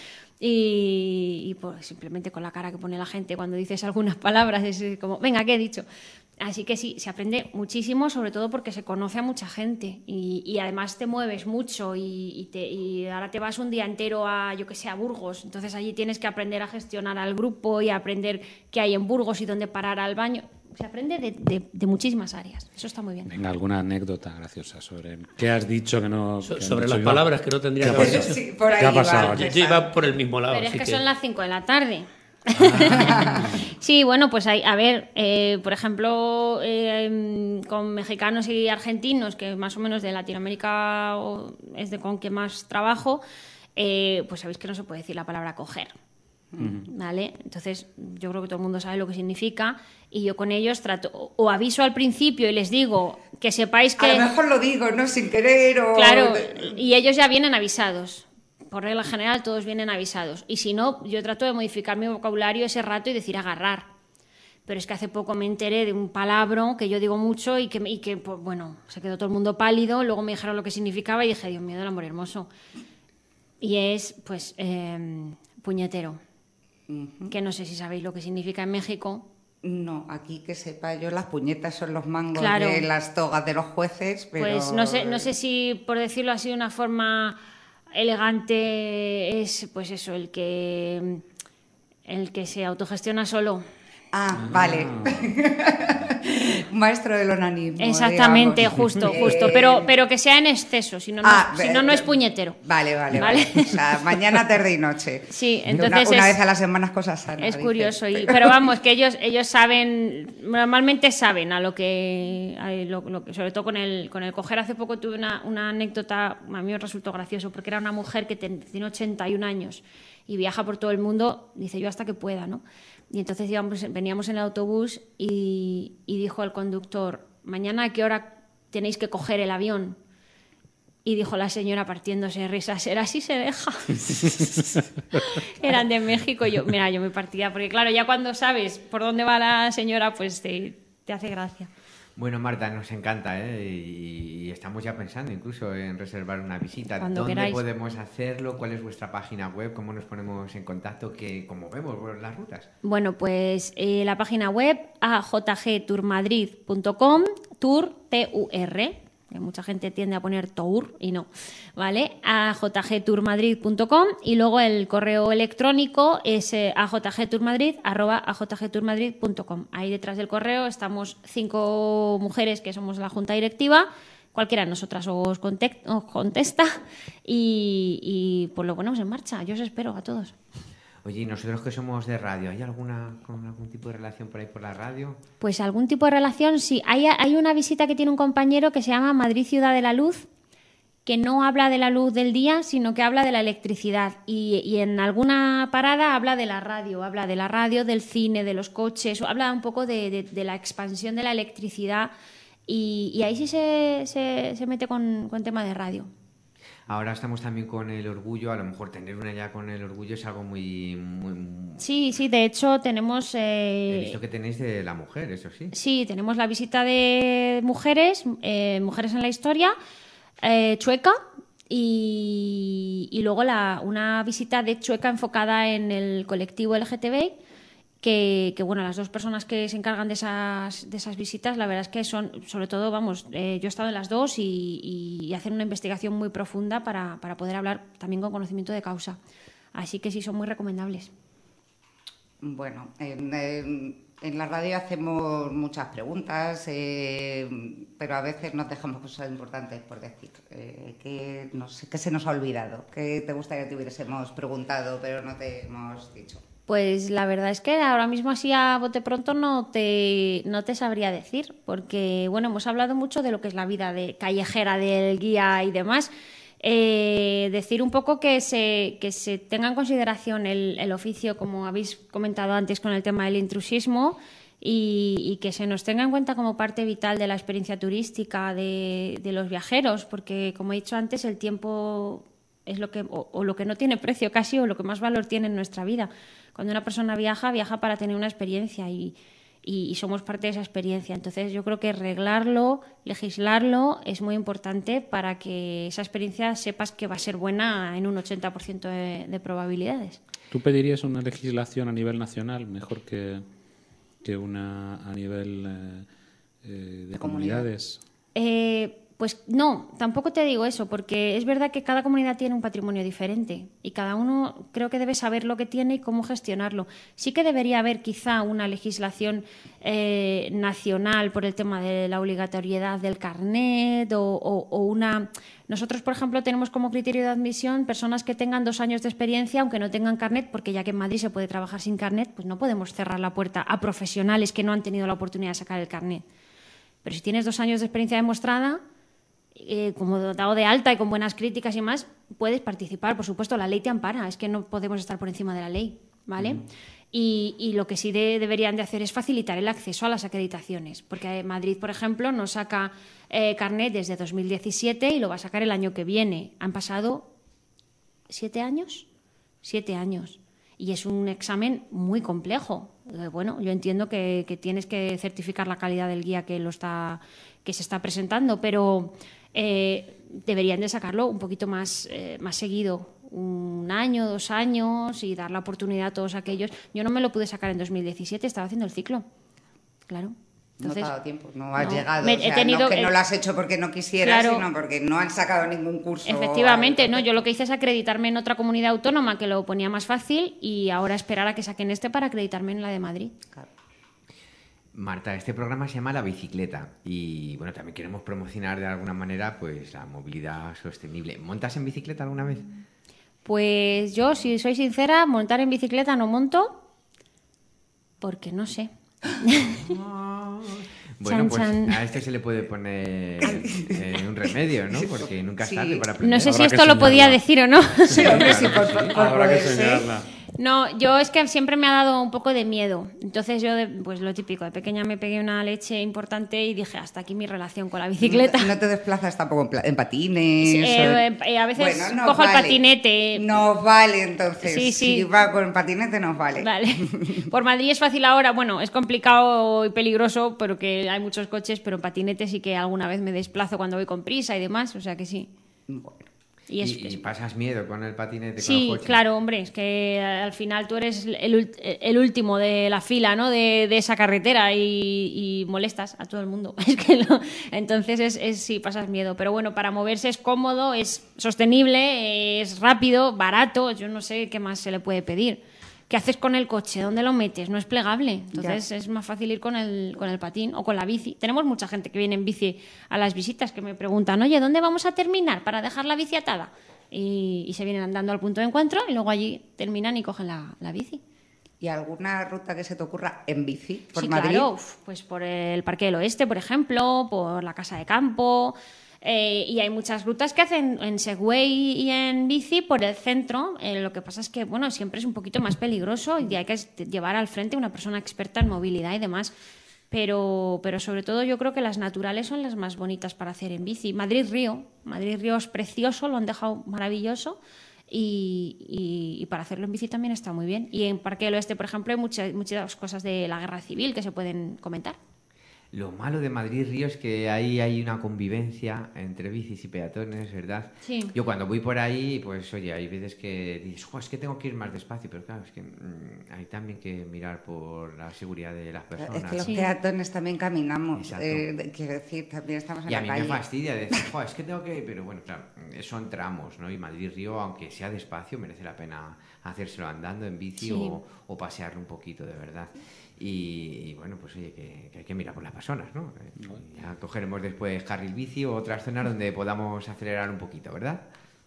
y, y pues, simplemente con la cara que pone la gente cuando dices algunas palabras es como, venga, ¿qué he dicho? Así que sí, se aprende muchísimo, sobre todo porque se conoce a mucha gente y, y además te mueves mucho y, y, te, y ahora te vas un día entero a, yo que sé, a Burgos. Entonces allí tienes que aprender a gestionar al grupo y a aprender qué hay en Burgos y dónde parar al baño. Se aprende de, de, de muchísimas áreas. Eso está muy bien. Venga, alguna anécdota graciosa sobre qué has dicho que no... So, que sobre no las iba? palabras que no tendría que haber dicho. Sí, por ahí ¿Qué ha pasado? Yo, yo iba por el mismo lado. Pero es que, que son las cinco de la tarde. Ah. Sí, bueno, pues hay, a ver, eh, por ejemplo, eh, con mexicanos y argentinos, que más o menos de Latinoamérica es de con que más trabajo, eh, pues sabéis que no se puede decir la palabra coger. Uh-huh. ¿Vale? Entonces, yo creo que todo el mundo sabe lo que significa y yo con ellos trato, o, o aviso al principio y les digo que sepáis que... A lo mejor lo digo, ¿no? Sin querer o... Claro, y ellos ya vienen avisados. Por regla general todos vienen avisados. Y si no, yo trato de modificar mi vocabulario ese rato y decir agarrar. Pero es que hace poco me enteré de un palabra que yo digo mucho y que, y que pues, bueno, se quedó todo el mundo pálido. Luego me dijeron lo que significaba y dije, Dios mío, del amor hermoso. Y es, pues, eh, puñetero. Uh-huh. Que no sé si sabéis lo que significa en México. No, aquí que sepa yo, las puñetas son los mangos claro. de las togas de los jueces. Pero... Pues no sé, no sé si, por decirlo así de una forma... elegante es pues eso, el que el que se autogestiona solo. Ah, ah. Vale. Maestro del onanismo. Exactamente, digamos. justo, justo. Eh... Pero, pero que sea en exceso, si no, no, ah, si no, no es puñetero. Vale, vale, vale. vale. O sea, mañana, tarde y noche. Sí, entonces. Una, una es, vez a la semana cosas sanas. Es curioso. Y, pero vamos, que ellos, ellos saben, normalmente saben a lo que. A lo, lo, sobre todo con el, con el coger. Hace poco tuve una, una anécdota, a mí me resultó gracioso, porque era una mujer que ten, tiene ochenta y un años y viaja por todo el mundo, dice yo hasta que pueda, ¿no? Y entonces íbamos, veníamos en el autobús y, y dijo el conductor, mañana a qué hora tenéis que coger el avión. Y dijo la señora partiéndose de risas, era así se deja. Eran de México. Yo, mira, yo me partía, porque claro, ya cuando sabes por dónde va la señora, pues te, te hace gracia. Bueno, Marta, nos encanta, ¿eh? Y, y estamos ya pensando incluso en reservar una visita. Cuando ¿Dónde queráis. podemos hacerlo? ¿Cuál es vuestra página web? ¿Cómo nos ponemos en contacto? ¿Qué, ¿Cómo vemos las rutas? Bueno, pues eh, la página web a j g tour madrid punto com, tour, T U R, que mucha gente tiende a poner tour y no, ¿vale? a j g tour madrid punto com y luego el correo electrónico es eh, a j g tour madrid arroba a j g tour madrid punto com. Ahí detrás del correo estamos cinco mujeres que somos la junta directiva. Cualquiera de nosotras os, contect- os contesta y, y pues lo ponemos en marcha. Yo os espero a todos. Oye, ¿y nosotros que somos de radio? ¿Hay alguna con algún tipo de relación por ahí por la radio? Pues algún tipo de relación, sí. Hay, hay una visita que tiene un compañero que se llama Madrid Ciudad de la Luz, que no habla de la luz del día, sino que habla de la electricidad. Y, y en alguna parada habla de la radio, habla de la radio, del cine, de los coches, habla un poco de, de, de la expansión de la electricidad. Y, y ahí sí se, se, se mete con, con tema de radio. Ahora estamos también con el orgullo, a lo mejor tener una ya con el orgullo es algo muy... muy... Sí, sí, de hecho tenemos... Eh... Eh... He visto que tenéis de la mujer, eso sí. Sí, tenemos la visita de mujeres, eh, mujeres en la historia, eh, Chueca, y, y luego la, una visita de Chueca enfocada en el colectivo L G T B I, que, que bueno, las dos personas que se encargan de esas, de esas visitas, la verdad es que son, sobre todo, vamos, eh, yo he estado en las dos y, y, y hacen una investigación muy profunda para, para poder hablar también con conocimiento de causa. Así que sí, son muy recomendables. Bueno, en, en, en la radio hacemos muchas preguntas, eh, pero a veces nos dejamos cosas importantes por decir. Eh, que, no sé, ¿qué se nos ha olvidado? ¿Qué te gustaría que te hubiésemos preguntado, pero no te hemos dicho? Pues la verdad es que ahora mismo así a bote pronto no te, no te sabría decir, porque bueno, hemos hablado mucho de lo que es la vida de callejera del guía y demás. Eh, decir un poco que se, que se tenga en consideración el, el oficio, como habéis comentado antes con el tema del intrusismo, y, y que se nos tenga en cuenta como parte vital de la experiencia turística de, de los viajeros, porque como he dicho antes, el tiempo es lo que o, o lo que no tiene precio casi, o lo que más valor tiene en nuestra vida. Cuando una persona viaja, viaja para tener una experiencia y, y, y somos parte de esa experiencia. Entonces yo creo que reglarlo, legislarlo es muy importante para que esa experiencia sepas que va a ser buena en un ochenta por ciento de, de probabilidades. ¿Tú pedirías una legislación a nivel nacional mejor que, que una a nivel eh, eh, de, de comunidades? Eh, Pues no, tampoco te digo eso, porque es verdad que cada comunidad tiene un patrimonio diferente y cada uno creo que debe saber lo que tiene y cómo gestionarlo. Sí que debería haber quizá una legislación eh, nacional por el tema de la obligatoriedad del carnet o, o, o una... Nosotros, por ejemplo, tenemos como criterio de admisión personas que tengan dos años de experiencia, aunque no tengan carnet, porque ya que en Madrid se puede trabajar sin carnet, pues no podemos cerrar la puerta a profesionales que no han tenido la oportunidad de sacar el carnet. Pero si tienes dos años de experiencia demostrada... Eh, como dotado de alta y con buenas críticas y más, puedes participar. Por supuesto, la ley te ampara, es que no podemos estar por encima de la ley, ¿vale? Mm. Y, y lo que sí de, deberían de hacer es facilitar el acceso a las acreditaciones, porque Madrid, por ejemplo, no saca eh, carnet desde dos mil diecisiete y lo va a sacar el año que viene. Han pasado siete años, siete años. Y es un examen muy complejo. Eh, bueno, yo entiendo que, que tienes que certificar la calidad del guía que lo está, que se está presentando, pero eh, deberían de sacarlo un poquito más, eh, más seguido, un año, dos años, y dar la oportunidad a todos aquellos. Yo no me lo pude sacar en dos mil diecisiete, estaba haciendo el ciclo, claro. Entonces, no te ha dado tiempo, no has no, llegado. Me, o sea, he tenido, no que no lo has hecho porque no quisieras, claro, sino porque no han sacado ningún curso. Efectivamente, no. Yo lo que hice es acreditarme en otra comunidad autónoma que lo ponía más fácil y ahora esperar a que saquen este para acreditarme en la de Madrid. Claro. Marta, este programa se llama La Bicicleta y bueno, también queremos promocionar de alguna manera pues la movilidad sostenible. ¿Montas en bicicleta alguna vez? Pues yo, si soy sincera, montar en bicicleta no monto porque no sé. Bueno, chan, pues chan. a este se le puede poner eh, un remedio, ¿no? Porque nunca es tarde sí. para aprender. No sé Habrá si esto que lo podía señalarla. decir o no. Sí, hombre, sí, por, por, por Habrá que poder ser. señalarla. No, yo es que siempre me ha dado un poco de miedo. Entonces yo, de, pues lo típico, de pequeña me pegué una leche importante y dije, hasta aquí mi relación con la bicicleta. ¿No, no te desplazas tampoco en, en patines? Sí, eh, o... eh, a veces bueno, no cojo vale. el patinete. Nos vale, entonces. Sí, sí. Si va con patinete, nos vale. Vale. Por Madrid es fácil ahora. Bueno, es complicado y peligroso, pero que hay muchos coches, pero en patinete sí que alguna vez me desplazo cuando voy con prisa y demás, o sea que sí. Bueno. Y, es, y es... pasas miedo con el patinete, sí, con los coches. Claro, hombre, es que al final tú eres el, el último de la fila, ¿no? De, de esa carretera y, y molestas a todo el mundo. Es que no. Entonces es, es sí, pasas miedo. Pero bueno, para moverse es cómodo, es sostenible, es rápido, barato. Yo no sé qué más se le puede pedir. ¿Qué haces con el coche? ¿Dónde lo metes? No es plegable. Entonces ya. Es más fácil ir con el, con el patín o con la bici. Tenemos mucha gente que viene en bici a las visitas que me preguntan, oye, ¿dónde vamos a terminar para dejar la bici atada? Y, y se vienen andando al punto de encuentro y luego allí terminan y cogen la, la bici. ¿Y alguna ruta que se te ocurra en bici por sí, Madrid? Claro, pues por el Parque del Oeste, por ejemplo, por la Casa de Campo... Eh, y hay muchas rutas que hacen en Segway y en bici por el centro. Eh, lo que pasa es que, bueno, siempre es un poquito más peligroso y hay que llevar al frente una persona experta en movilidad y demás. Pero, pero sobre todo yo creo que las naturales son las más bonitas para hacer en bici. Madrid-Río. Madrid-Río es precioso, lo han dejado maravilloso. Y, y, y para hacerlo en bici también está muy bien. Y en Parque del Oeste, por ejemplo, hay muchas, muchas cosas de la guerra civil que se pueden comentar. Lo malo de Madrid-Río es que ahí hay una convivencia entre bicis y peatones, ¿verdad? Sí. Yo cuando voy por ahí, pues oye, hay veces que dices, jo, es que tengo que ir más despacio, pero claro, es que mmm, hay también que mirar por la seguridad de las personas. Es que los sí. peatones también caminamos, eh, quiero decir, también estamos en y la a mí calle. me fastidia decir, jo, es que tengo que ir, pero bueno, claro, son tramos, ¿no? Y Madrid-Río, aunque sea despacio, merece la pena hacérselo andando en bici sí. o, o pasearlo un poquito, de verdad. Y, y bueno, pues oye, que, que hay que mirar por las personas, ¿no? Ya cogeremos después carril bici o otras zonas donde podamos acelerar un poquito, ¿verdad?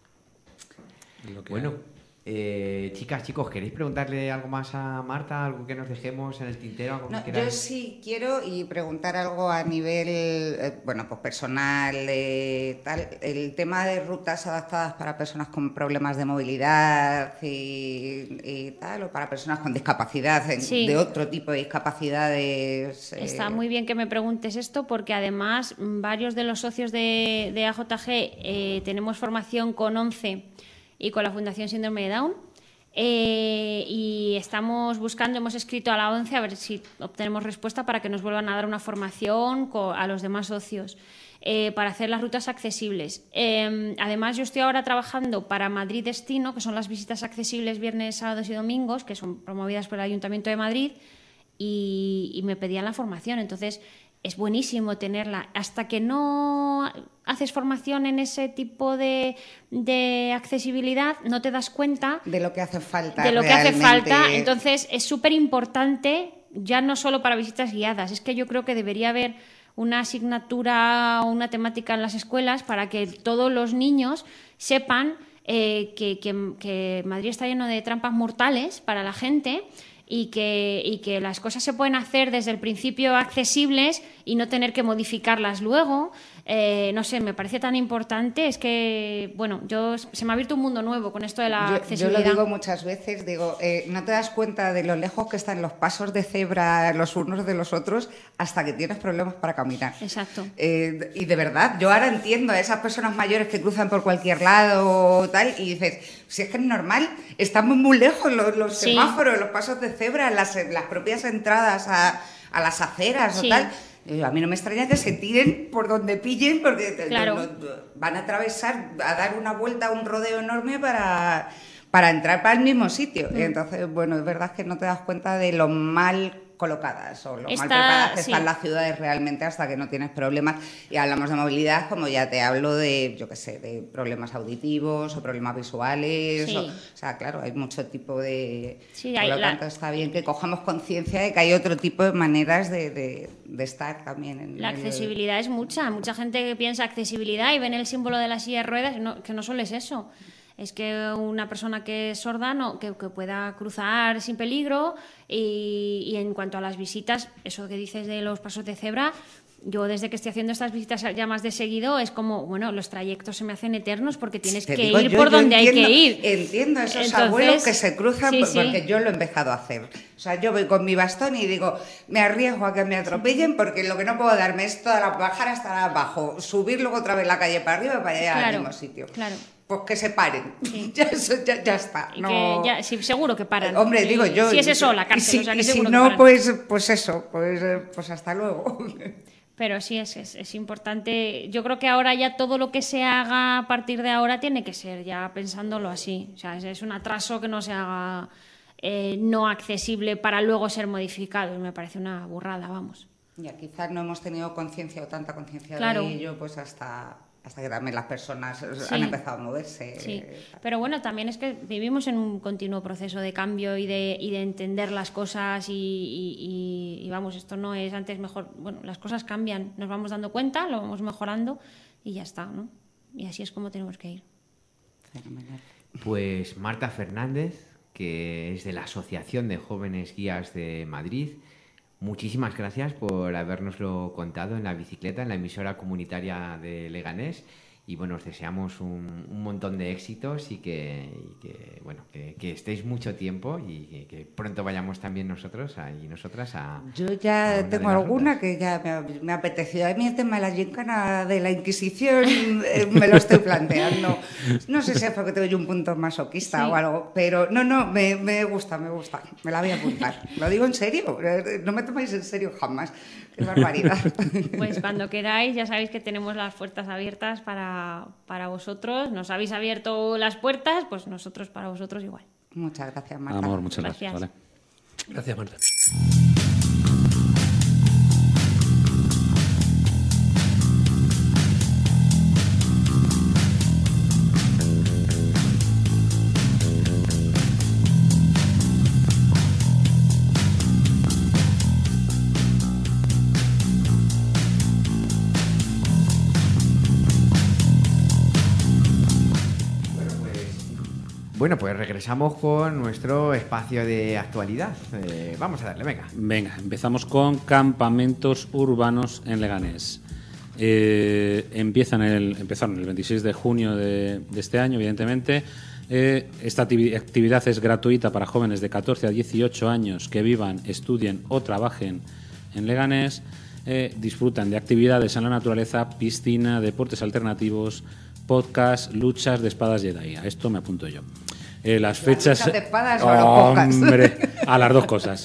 Lo que bueno, hay. eh, chicas, chicos, ¿queréis preguntarle algo más a Marta? ¿Algo que nos dejemos en el tintero? Algo No, que yo sí quiero y preguntar algo a nivel, eh, bueno, pues personal, eh, tal. El tema de rutas adaptadas para personas con problemas de movilidad y, y tal, o para personas con discapacidad, sí. de otro tipo de discapacidades. Eh... Está muy bien que me preguntes esto porque además varios de los socios de, de A J G eh, tenemos formación con ONCE y con la Fundación Síndrome de Down. Eh, y estamos buscando, hemos escrito a la ONCE a ver si obtenemos respuesta para que nos vuelvan a dar una formación a los demás socios eh, para hacer las rutas accesibles. Eh, además, yo estoy ahora trabajando para Madrid Destino, que son las visitas accesibles viernes, sábados y domingos, que son promovidas por el Ayuntamiento de Madrid, y, y me pedían la formación. Entonces, es buenísimo tenerla. Hasta que no haces formación en ese tipo de, de accesibilidad, no te das cuenta de lo que hace falta. De lo realmente. que hace falta. Entonces, es súper importante, ya no solo para visitas guiadas, es que yo creo que debería haber una asignatura o una temática en las escuelas para que todos los niños sepan eh, que, que, que Madrid está lleno de trampas mortales para la gente. Y que, y que las cosas se pueden hacer desde el principio accesibles y no tener que modificarlas luego. Eh, no sé, me parece tan importante. Es que, bueno, yo se me ha abierto un mundo nuevo con esto de la yo, accesibilidad. Yo lo digo muchas veces, digo, eh, no te das cuenta de lo lejos que están los pasos de cebra los unos de los otros hasta que tienes problemas para caminar. Exacto. Eh, y de verdad, yo ahora entiendo a esas personas mayores que cruzan por cualquier lado tal y dices, si es que es normal, estamos muy lejos los, los sí. semáforos, los pasos de cebra, las, las propias entradas a, a las aceras sí. o tal. A mí no me extraña que se tiren por donde pillen porque claro. no, no, van a atravesar, a dar una vuelta, un rodeo enorme para, para entrar para el mismo sitio. Mm. Entonces, bueno, es verdad que no te das cuenta de lo mal colocadas o lo Está, mal preparadas que sí. están las ciudades realmente hasta que no tienes problemas. Y hablamos de movilidad, como ya te hablo de, yo qué sé, de problemas auditivos o problemas visuales. Sí. O, o sea, claro, hay mucho tipo de... Sí, por hay lo la... tanto, está bien que cojamos conciencia de que hay otro tipo de maneras de, de, de estar también en la el... accesibilidad es mucha. Mucha gente que piensa accesibilidad y ven el símbolo de la silla de ruedas, no, que no solo es eso. Es que una persona que es sorda no, que, que pueda cruzar sin peligro y, y en cuanto a las visitas, eso que dices de los pasos de cebra, yo desde que estoy haciendo estas visitas ya más de seguido es como, bueno, los trayectos se me hacen eternos porque tienes Te que digo, ir yo, por yo donde entiendo, hay que ir. Entiendo a esos Entonces, abuelos que se cruzan sí, porque sí. yo lo he empezado a hacer. O sea, yo voy con mi bastón y digo, me arriesgo a que me atropellen porque lo que no puedo darme es toda la bajar hasta abajo, subir luego otra vez la calle para arriba para llegar Claro, al mismo sitio. claro. Pues que se paren. Sí. ya, eso, ya, ya está. Y No... que ya, sí, seguro que paran. Hombre, Y digo yo. Si es eso, la y cárcel, si, o sea que y si seguro que no, paran. pues, pues eso, pues, eh, pues hasta luego. Pero sí, es, es, es importante. Yo creo que ahora ya todo lo que se haga a partir de ahora tiene que ser ya pensándolo así. O sea, es, es un atraso que no se haga eh, no accesible para luego ser modificado. Me parece una burrada, vamos. Ya, quizás no hemos tenido conciencia o tanta conciencia Claro. de ello, pues hasta, hasta que también las personas Sí. han empezado a moverse. Sí, pero bueno, también es que vivimos en un continuo proceso de cambio y de, y de entender las cosas y, y, y, y vamos, esto no es antes mejor, bueno, las cosas cambian, nos vamos dando cuenta, lo vamos mejorando y ya está, ¿no? Y así es como tenemos que ir. Fenomenal. Pues Marta Fernández, que es de la Asociación de Jóvenes Guías de Madrid, muchísimas gracias por habérnoslo contado en la bicicleta, en la emisora comunitaria de Leganés. Y bueno, os deseamos un, un montón de éxitos y que, y que bueno, que, que estéis mucho tiempo y que, que pronto vayamos también nosotros a, y nosotras a... Yo ya a tengo alguna que ya me ha, me ha apetecido. A mí el tema de la gincana de la Inquisición eh, me lo estoy planteando. No sé si es porque tengo yo un punto masoquista Sí. o algo, pero no, no, me, me gusta, me gusta. Me la voy a apuntar. Lo digo en serio, no me tomáis en serio jamás. Qué barbaridad. Pues cuando queráis, ya sabéis que tenemos las puertas abiertas para, para vosotros. Nos habéis abierto las puertas, pues nosotros para vosotros igual. Muchas gracias, Marta. Amor, muchas gracias. Gracias. Vale. Gracias, Marta. Bueno, pues regresamos con nuestro espacio de actualidad. Eh, vamos a darle, venga. Venga, empezamos con campamentos urbanos en Leganés. Eh, empiezan el, empezaron el veintiséis de junio de, de este año, evidentemente. Eh, esta activi- actividad es gratuita para jóvenes de catorce a dieciocho años que vivan, estudien o trabajen en Leganés. Eh, disfrutan de actividades en la naturaleza, piscina, deportes alternativos, podcast, luchas de espadas Jedi. A esto me apunto yo. Eh, las fechas... luchas de espadas o a los podcasts? Hombre, a las dos cosas.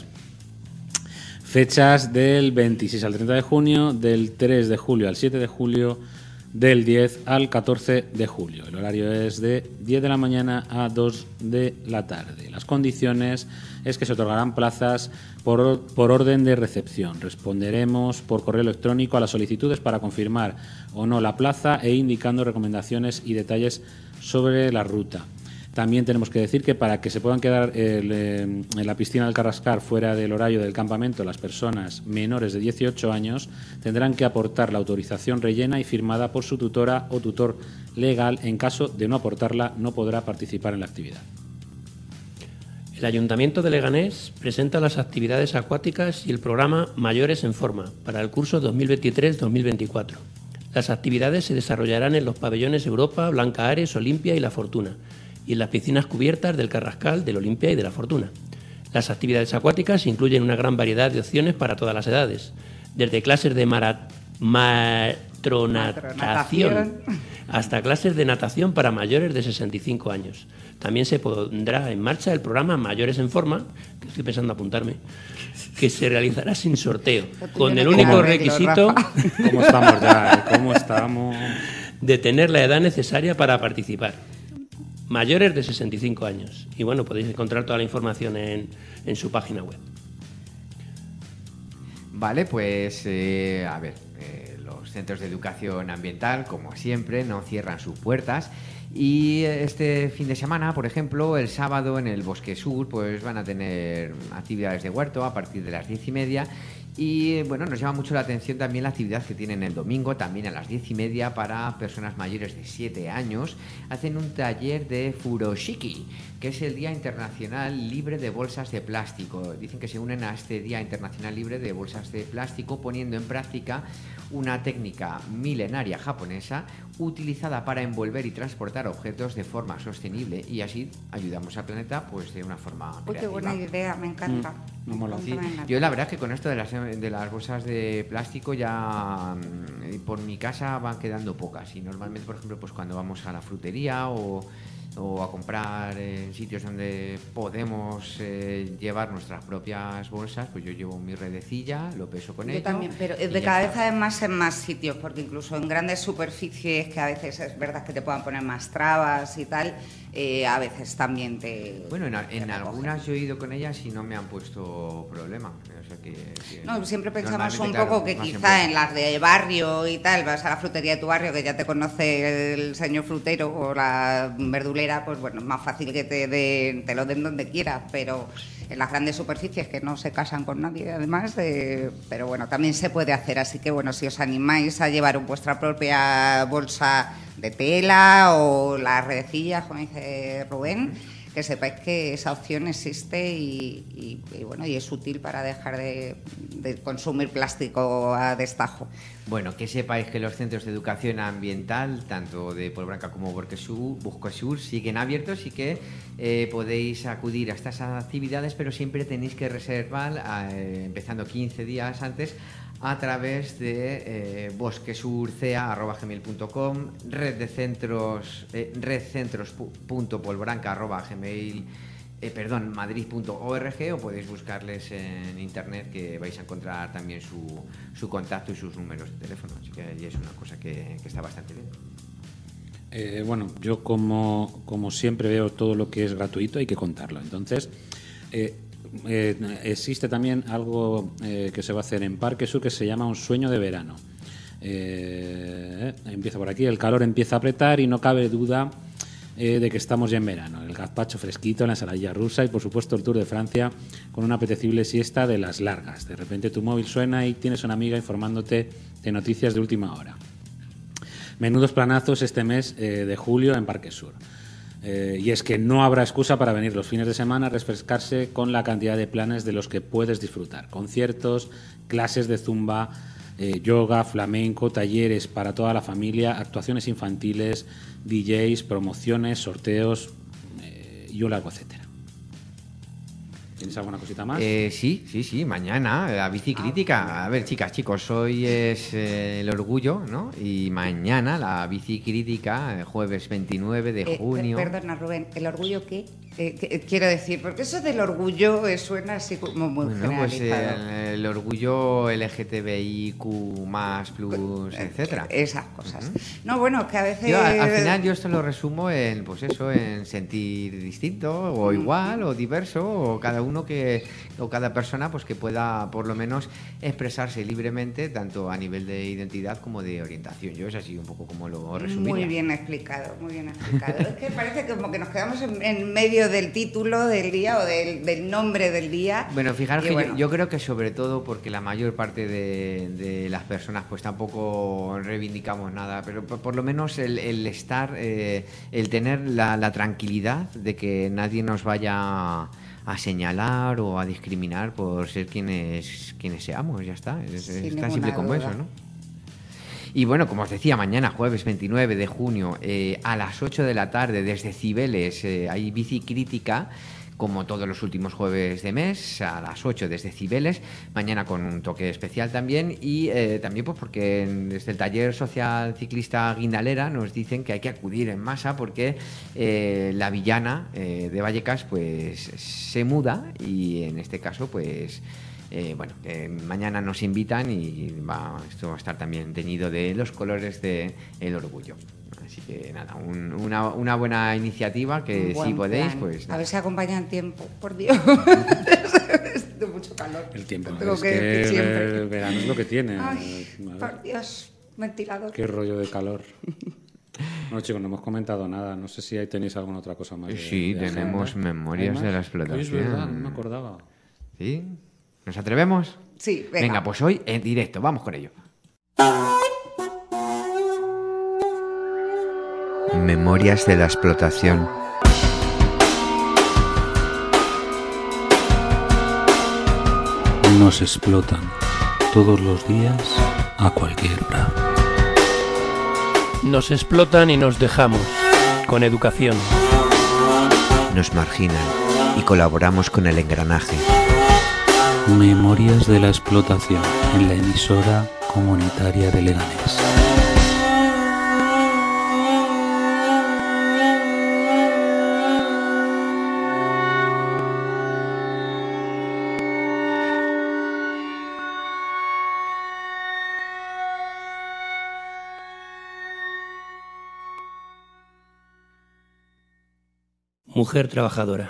Fechas del veintiséis al treinta de junio, del tres de julio al siete de julio, del diez al catorce de julio. El horario es de diez de la mañana a dos de la tarde. Las condiciones es que se otorgarán plazas por, por orden de recepción. Responderemos por correo electrónico a las solicitudes para confirmar o no la plaza e indicando recomendaciones y detalles sobre la ruta. También tenemos que decir que para que se puedan quedar el, eh, en la piscina del Carrascar fuera del horario del campamento, las personas menores de dieciocho años tendrán que aportar la autorización rellena y firmada por su tutora o tutor legal. En caso de no aportarla, no podrá participar en la actividad. El Ayuntamiento de Leganés presenta las actividades acuáticas y el programa Mayores en Forma para el curso dos mil veintitrés dos mil veinticuatro. Las actividades se desarrollarán en los pabellones Europa, Blanca Ares, Olimpia y La Fortuna, y en las piscinas cubiertas del Carrascal, del Olimpia y de La Fortuna. Las actividades acuáticas incluyen una gran variedad de opciones para todas las edades, desde clases de mara- matronatación hasta clases de natación para mayores de sesenta y cinco años. También se pondrá en marcha el programa Mayores en Forma, que estoy pensando apuntarme, que se realizará sin sorteo, con el único requisito ¿Cómo estamos ya? ¿eh? ¿Cómo estamos? de tener la edad necesaria para participar. Mayores de sesenta y cinco años. Y bueno, podéis encontrar toda la información en, en su página web. Vale, pues eh, a ver, eh, los centros de educación ambiental, como siempre, no cierran sus puertas. Y este fin de semana, por ejemplo, el sábado en el Bosque Sur, pues van a tener actividades de huerto a partir de las diez y media. Y bueno, nos llama mucho la atención también la actividad que tienen el domingo, también a las diez y media, para personas mayores de siete años. Hacen un taller de Furoshiki, que es el Día Internacional Libre de Bolsas de Plástico. Dicen que se unen a este Día Internacional Libre de Bolsas de Plástico poniendo en práctica una técnica milenaria japonesa utilizada para envolver y transportar objetos de forma sostenible, y así ayudamos al planeta pues de una forma Uy, creativa. qué buena idea, me encanta. Mm, me mola. Sí, yo la verdad es que con esto de las, de las bolsas de plástico ya mm, por mi casa van quedando pocas, y normalmente, por ejemplo, pues cuando vamos a la frutería o, o a comprar en sitios donde podemos eh, llevar nuestras propias bolsas, pues yo llevo mi redecilla, lo peso con Yo ello. también, pero de cada vez además en más sitios, porque incluso en grandes superficies, que a veces es verdad que te puedan poner más trabas y tal, eh, a veces también te... Bueno, en, te en recogen. algunas yo he ido con ellas y no me han puesto problema. O sea que, que No, siempre pensamos normalmente, un claro, poco que más quizá en en las de barrio y tal, vas a la frutería de tu barrio, que ya te conoce el señor frutero o la verdulera, pues bueno, es más fácil que te, den, te lo den donde quieras, pero en las grandes superficies que no se casan con nadie además, eh, pero bueno, también se puede hacer, así que bueno, si os animáis a llevar vuestra propia bolsa de tela o las redecillas, como dice Rubén, que sepáis que esa opción existe y, y, y bueno, y es útil para dejar de, de consumir plástico a destajo. Bueno, que sepáis que los centros de educación ambiental, tanto de Polbranca como Burquesur, siguen abiertos y que eh, podéis acudir a estas actividades, pero siempre tenéis que reservar, eh, empezando quince días antes, a través de eh, bosquesurcea arroba gmail punto com, red de centros, eh, redcentros punto polbranca arroba gmail Eh, perdón, madrid punto org, o podéis buscarles en internet, que vais a encontrar también su, su contacto y sus números de teléfono, así que ahí es una cosa que, que está bastante bien. Eh, bueno, yo como, como siempre veo todo lo que es gratuito, hay que contarlo. Entonces, eh, eh, existe también algo eh, que se va a hacer en Parque Sur que se llama Un sueño de verano. Eh, empieza por aquí, el calor empieza a apretar y no cabe duda Eh, de que estamos ya en verano. El gazpacho fresquito, la ensaladilla rusa y por supuesto el Tour de Francia con una apetecible siesta de las largas. De repente tu móvil suena y tienes una amiga informándote de noticias de última hora. Menudos planazos este mes eh, de julio en Parque Sur. Eh, y es que no habrá excusa para venir los fines de semana a refrescarse con la cantidad de planes de los que puedes disfrutar. Conciertos, clases de zumba, eh, yoga, flamenco, talleres para toda la familia, actuaciones infantiles, D Js, promociones, sorteos eh, y un largo etcétera. ¿Tienes alguna cosita más? Eh, sí, sí, sí, mañana la bicicrítica. A ver, chicas, chicos, hoy es eh, el orgullo, ¿no? Y mañana la bicicrítica, el jueves veintinueve de junio. Eh, perdona, Rubén, ¿el orgullo qué? Eh, que, quiero decir, porque eso del orgullo eh, suena así como muy Bueno, generalizado. pues el, el orgullo L G T B I Q más plus, etcétera. Esas cosas. Uh-huh. No, bueno, que a veces... Yo, al final yo esto lo resumo en, pues eso, en sentir distinto o igual o diverso, o cada uno que, o cada persona pues que pueda por lo menos expresarse libremente, tanto a nivel de identidad como de orientación. Yo es así un poco como lo resumiría. Muy bien explicado, muy bien explicado. Es que parece como que nos quedamos en, en medio del título del día o del, del nombre del día. Bueno, fijaros que bueno. yo, yo creo que sobre todo porque la mayor parte de, de las personas pues tampoco reivindicamos nada, pero por, por lo menos el, el estar, eh, el tener la, la tranquilidad de que nadie nos vaya a señalar o a discriminar por ser quienes, quienes seamos, ya está. Es, es tan simple como duda. eso, ¿no? Y bueno, como os decía, mañana jueves veintinueve de junio eh, a las ocho de la tarde desde Cibeles eh, hay bicicrítica, como todos los últimos jueves de mes, a las ocho desde Cibeles, mañana con un toque especial también, y eh, también pues porque desde el taller social ciclista Guindalera nos dicen que hay que acudir en masa porque eh, la villana eh, de Vallecas pues se muda, y en este caso pues... Eh, bueno, eh, mañana nos invitan y va, esto va a estar también teñido de los colores del orgullo. Así que nada, un, una, una buena iniciativa que si podéis, plan. pues... Nada. A ver si acompaña el tiempo, por Dios. De mucho calor. El tiempo, tengo es que, que que siempre. el verano es lo que tiene. Ay, por Dios, ventilador. Qué rollo de calor. No, chicos, no hemos comentado nada. No sé si ahí tenéis alguna otra cosa más. De, sí, de tenemos agenda. Memorias de la explotación. Es verdad, no me acordaba. ¿Sí? ¿Nos atrevemos? Sí, venga. Venga, pues hoy en directo, vamos con ello. Memorias de la explotación. Nos explotan todos los días a cualquier hora. Nos explotan y nos dejamos, con educación. Nos marginan y colaboramos con el engranaje. Memorias de la explotación en la emisora comunitaria de Leganés. Mujer trabajadora.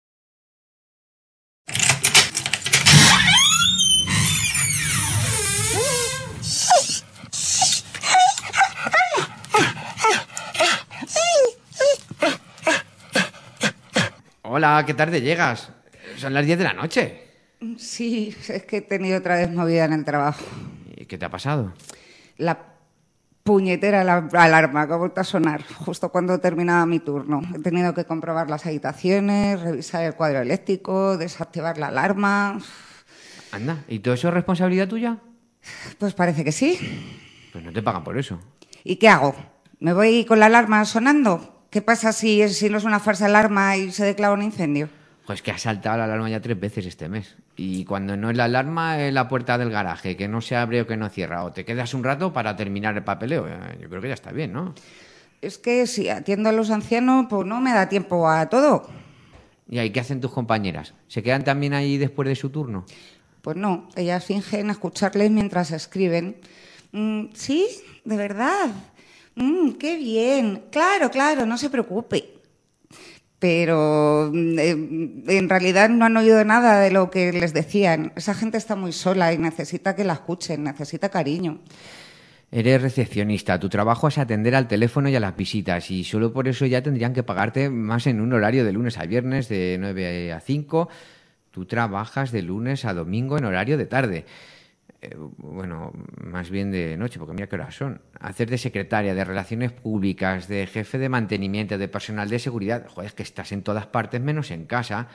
Hola, ¿qué tarde llegas? Son las diez de la noche. Sí, es que he tenido otra vez movida en el trabajo. ¿Y qué te ha pasado? La puñetera la- alarma que ha vuelto a sonar justo cuando terminaba mi turno. He tenido que comprobar las habitaciones, revisar el cuadro eléctrico, desactivar la alarma. Anda, ¿y todo eso es responsabilidad tuya? Pues parece que sí. Pues no te pagan por eso. ¿Y qué hago? ¿Me voy con la alarma sonando? ¿Qué pasa si, si no es una falsa alarma y se declara un incendio? Pues que has saltado la alarma ya tres veces este mes. Y cuando no es la alarma, es la puerta del garaje, que no se abre o que no cierra. O te quedas un rato para terminar el papeleo. Eh, Yo creo que ya está bien, ¿no? Es que si atiendo a los ancianos, pues no me da tiempo a todo. ¿Y ahí qué hacen tus compañeras? ¿Se quedan también ahí después de su turno? Pues no, ellas fingen escucharles mientras escriben. Mm, ¿Sí? ¿De verdad? Mm, ¡qué bien! Claro, claro, no se preocupe. Pero mm, eh, en realidad no han oído nada de lo que les decían. Esa gente está muy sola y necesita que la escuchen, necesita cariño. Eres recepcionista, tu trabajo es atender al teléfono y a las visitas y solo por eso ya tendrían que pagarte más en un horario de lunes a viernes de nueve a cinco. Tú trabajas de lunes a domingo en horario de tarde. Eh, bueno, más bien de noche, porque mira qué horas son. Hacer de secretaria, de relaciones públicas, de jefe de mantenimiento, de personal de seguridad. Joder, es que estás en todas partes menos en casa.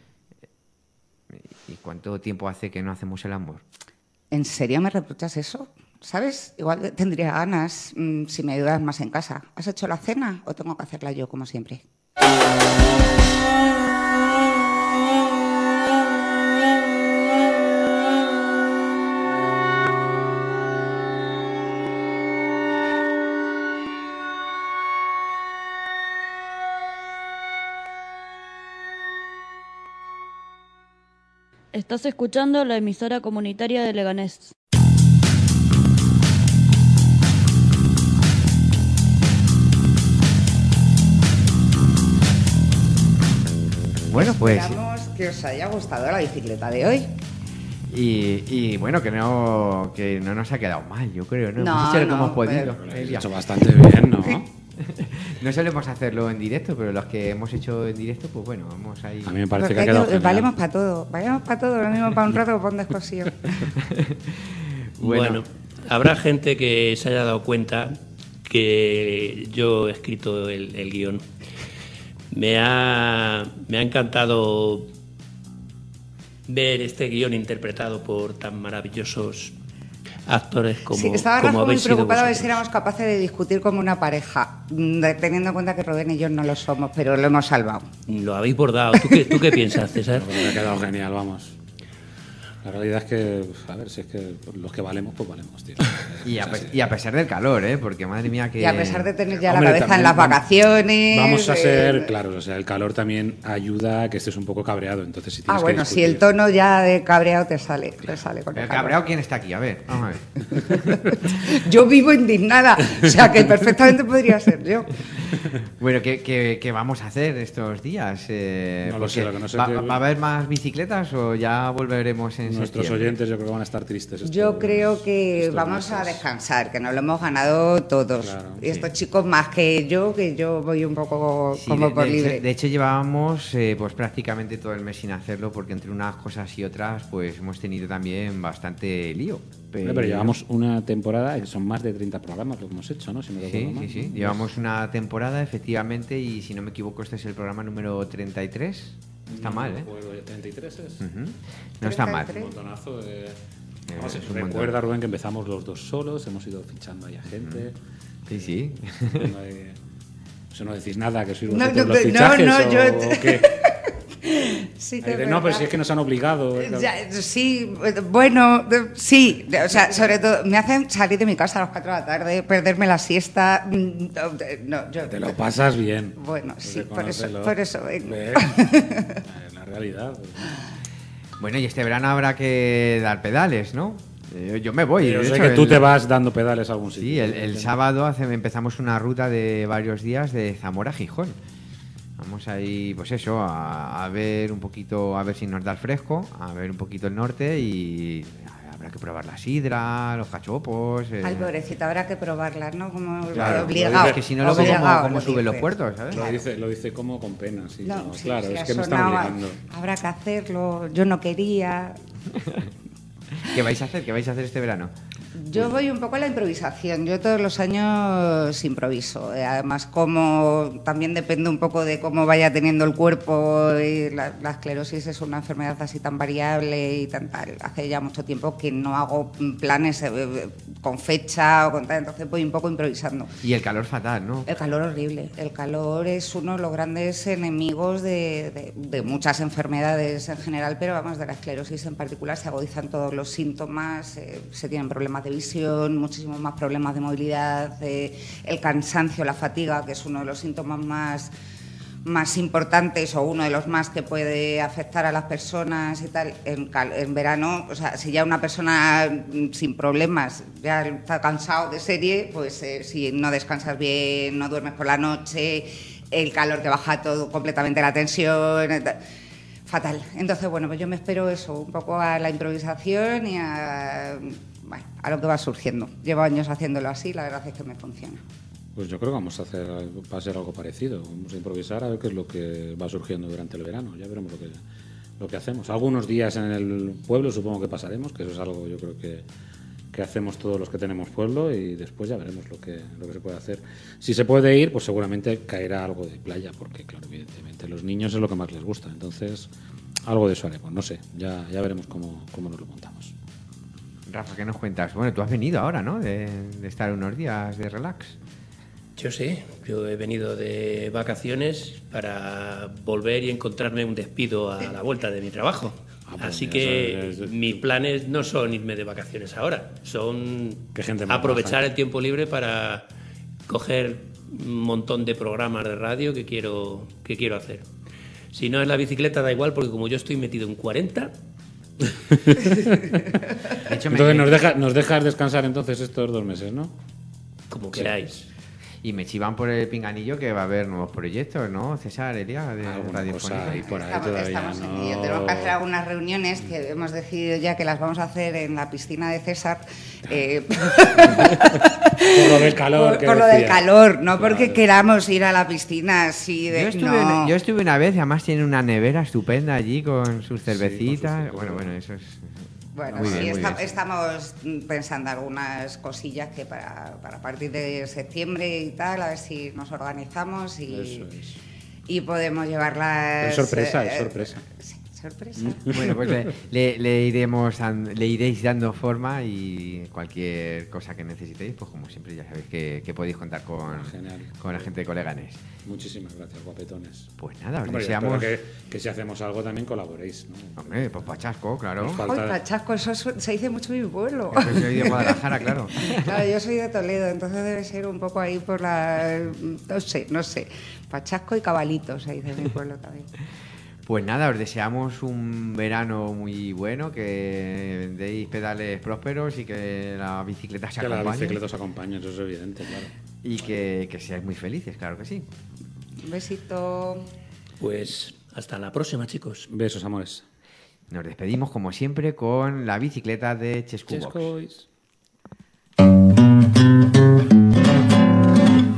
¿Y cuánto tiempo hace que no hacemos el amor? ¿En serio me reprochas eso? ¿Sabes? Igual tendría ganas mm, si me ayudas más en casa. ¿Has hecho la cena o tengo que hacerla yo como siempre? Estás escuchando la emisora comunitaria de Leganés. Bueno, pues... Esperamos que os haya gustado la bicicleta de hoy. Y, y bueno, que no que no nos ha quedado mal, yo creo, ¿no? No, Hemos hecho lo que no, hemos podido. pero- Lo habéis hecho bastante bien, ¿no? No solemos hacerlo en directo, pero los que hemos hecho en directo, pues bueno, vamos ahí. A mí me parece Porque que ha hay quedado que- genial. valemos para todo, valemos para todo, lo mismo para un rato que para un descosillo. Bueno. Bueno, habrá gente que se haya dado cuenta que yo he escrito el, el guión. Me ha, me ha encantado ver este guión interpretado por tan maravillosos actores como, Sí, estaba como Rafa muy habéis sido preocupado de vosotros. si éramos capaces de discutir como una pareja, mm, de- teniendo en cuenta que Rubén y yo no lo somos, pero lo hemos salvado. Lo habéis bordado. ¿Tú qué, tú qué piensas, César? Pero me ha quedado genial, vamos. La realidad es que, a ver, si es que los que valemos, pues valemos, tío. Y a, Es pe- así. y a pesar del calor, ¿eh? Porque madre mía que... Y a pesar de tener ya Hombre, la cabeza en también las vamos- vacaciones... Vamos a eh, ser claros, o sea, el calor también ayuda a que estés un poco cabreado, entonces si tienes Ah, bueno, que si el discutir- tono ya de cabreado te sale, te sale con el ¿El calor. cabreado quién está aquí? A ver, vamos a ver. Yo vivo indignada, o sea que perfectamente podría ser yo. Bueno, ¿qué, qué, qué vamos a hacer estos días? Eh, No lo sé, porque lo que no sé ¿va, que- ¿Va a haber más bicicletas o ya volveremos en Nuestros septiembre? oyentes yo creo que van a estar tristes. estos- Yo creo que estos vamos a meses. descansar, que nos lo hemos ganado todos. Claro, y estos chicos más que yo, que yo voy un poco Sí, como de, por de libre. Hecho, de hecho, llevábamos eh, pues prácticamente todo el mes sin hacerlo porque entre unas cosas y otras pues hemos tenido también bastante lío. Hombre, Pero llevamos una temporada, que son más de treinta programas lo que hemos hecho, ¿no? Si me Sí, recuerdo sí, mal, sí. ¿no? Llevamos una temporada, efectivamente, y si no me equivoco, este es el programa número treinta y tres. Está No mal, me ¿eh? acuerdo, ¿treinta y tres es? Ujú. No está mal. treinta y tres. Un montonazo de... No, se recuerda, Rubén, que empezamos los dos solos, hemos ido fichando ahí a gente. Sí, sí. No, hay, eso no decís nada, que sois No, vosotros no, los fichajes no, no, o, yo- o qué. Sí, Ahí de, no, pero si es que nos han obligado. ¿eh? Ya, sí, bueno, de- sí, o sea, sobre todo me hacen salir de mi casa a las cuatro de la tarde, perderme la siesta. mm, No, yo, Te lo pasas bien. Bueno, Pues sí, por eso, reconócelo. por eso vengo. ¿Ves? La realidad. Pues, Bueno, y este verano habrá que dar pedales, ¿no? Eh, Yo me voy. yo de sé hecho, que tú el- te vas dando pedales a algún sitio. Sí, el, el sábado hace- empezamos una ruta de varios días de Zamora a Gijón. Vamos ahí, pues eso, a, a ver un poquito, a ver si nos da el fresco, a ver un poquito el norte y habrá que probar la sidra, los cachopos. eh. Ay, pobrecita, habrá que probarlas, ¿no? Como Claro, obligado. es que si no, luego obligado, cómo, cómo lo suben los dices. puertos, ¿sabes? Lo dice, lo dice como con pena, sí. No, no, sí, claro, sí, es ha que me están sonado, obligando. habrá que hacerlo, yo no quería. ¿Qué vais a hacer? ¿Qué vais a hacer este verano? Yo voy un poco a la improvisación. Yo todos los años improviso. Eh, Además, como también depende un poco de cómo vaya teniendo el cuerpo. Y la, la esclerosis es una enfermedad así tan variable y tan tal. Hace ya mucho tiempo que no hago planes eh, eh, con fecha o con tal. Entonces voy un poco improvisando. Y el calor fatal, ¿no? El calor horrible. El calor es uno de los grandes enemigos de, de- de muchas enfermedades en general, pero vamos, de la esclerosis en particular se agudizan todos los síntomas, eh, se tienen problemas de visión, muchísimos más problemas de movilidad, eh, el cansancio, la fatiga, que es uno de los síntomas más más importantes o uno de los más que puede afectar a las personas y tal en, cal- en verano. O sea, si ya una persona mm, sin problemas ya está cansado de serie, pues eh, si no descansas bien, no duermes por la noche, el calor te baja todo completamente la tensión, eh, tal. Fatal. Entonces, bueno, pues yo me espero eso, un poco a la improvisación y a, bueno, a lo que va surgiendo. Llevo años haciéndolo así, la verdad es que me funciona. Pues yo creo que vamos a hacer, va a ser algo parecido. Vamos a improvisar a ver qué es lo que va surgiendo durante el verano. Ya veremos lo que, lo que hacemos. Algunos días en el pueblo supongo que pasaremos, que eso es algo yo creo que, que hacemos todos los que tenemos pueblo y después ya veremos lo que, lo que se puede hacer. Si se puede ir, pues seguramente caerá algo de playa, porque claro, evidentemente los niños es lo que más les gusta. Entonces, algo de eso haremos. No sé, ya, ya veremos cómo, cómo nos lo montamos. Rafa, ¿qué nos cuentas? Bueno, tú has venido ahora, ¿no? De, de estar unos días de relax. Yo sé, yo he venido de vacaciones para volver y encontrarme un despido a la vuelta de mi trabajo. Ah, pues Así mira, que eso es- mis planes no son irme de vacaciones ahora, son Qué gente más aprovechar maja. el tiempo libre para coger un montón de programas de radio que quiero, que quiero hacer. Si no es la bicicleta da igual, porque como yo estoy metido en cuarenta, De hecho, me- Entonces nos, deja, nos dejas descansar entonces estos dos meses, ¿no? como queráis. Y me chivan por el pinganillo que va a haber nuevos proyectos, ¿no? César, Elia, de Alguna cosa Radiofónica. ahí por ahí Estamos, todavía estamos en no. ello. Tenemos que hacer algunas reuniones que hemos decidido ya que las vamos a hacer en la piscina de César. eh, Por lo del calor. por, que por lo del decía. calor, no porque Claro. queramos ir a la piscina así de. Yo estuve, no. una, yo estuve una vez y además tiene una nevera estupenda allí con sus cervecitas. sus- bueno, bueno, eso es... Bueno, muy sí, bien, muy esta- bien. estamos pensando algunas cosillas que para, para partir de septiembre y tal, a ver si nos organizamos y, Eso es. y podemos llevarlas. Es sorpresa, es eh, sorpresa. Sí, sorpresa. Bueno, pues le, le- le iremos dan- le iréis dando forma y cualquier cosa que necesitéis, pues como siempre ya sabéis que, que podéis contar con, Genial. con la gente de Coleganes. Muchísimas gracias, guapetones. Pues nada, os Hombre, yo deseamos... espero que, que si hacemos algo también colaboréis, ¿no? Hombre, pues pachasco, claro. Nos Ay, falta- Pachasco, eso su- se dice mucho en mi pueblo. Yo soy de Guadalajara, claro. Claro, yo soy de Toledo, entonces debe ser un poco ahí por la. No sé, no sé. Pachasco y cabalito se dice en mi pueblo también. Pues nada, os deseamos un verano muy bueno, que deis pedales prósperos y que la bicicleta se Que la acompañe. bicicleta os acompañe, eso es evidente, claro. Y que, que seáis muy felices, claro que sí. Un besito. Pues hasta la próxima, chicos. Besos, amores. Nos despedimos como siempre con la bicicleta de Chescubox. Chescois.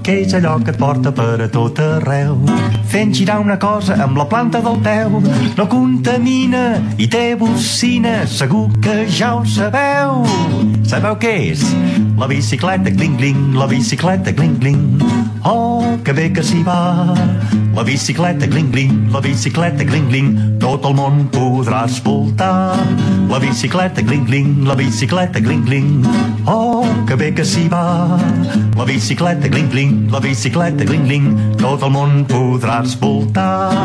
que és allò que et porta per a tot arreu. Fent girar una cosa amb la planta del peu, no contamina i té bocina, segur que ja ho sabeu. Sabeu què és? La bicicleta, cling, cling, la bicicleta, cling, cling. Oh, que bé que s'hi va. La bicicleta, cling, cling, la bicicleta, cling, cling. Tot el món podràs voltar. La bicicleta, cling, cling, la bicicleta, cling, cling. Oh, que bé que s'hi va. La bicicleta, cling, cling, la bicicleta, cling, cling. Tot el món podràs voltar.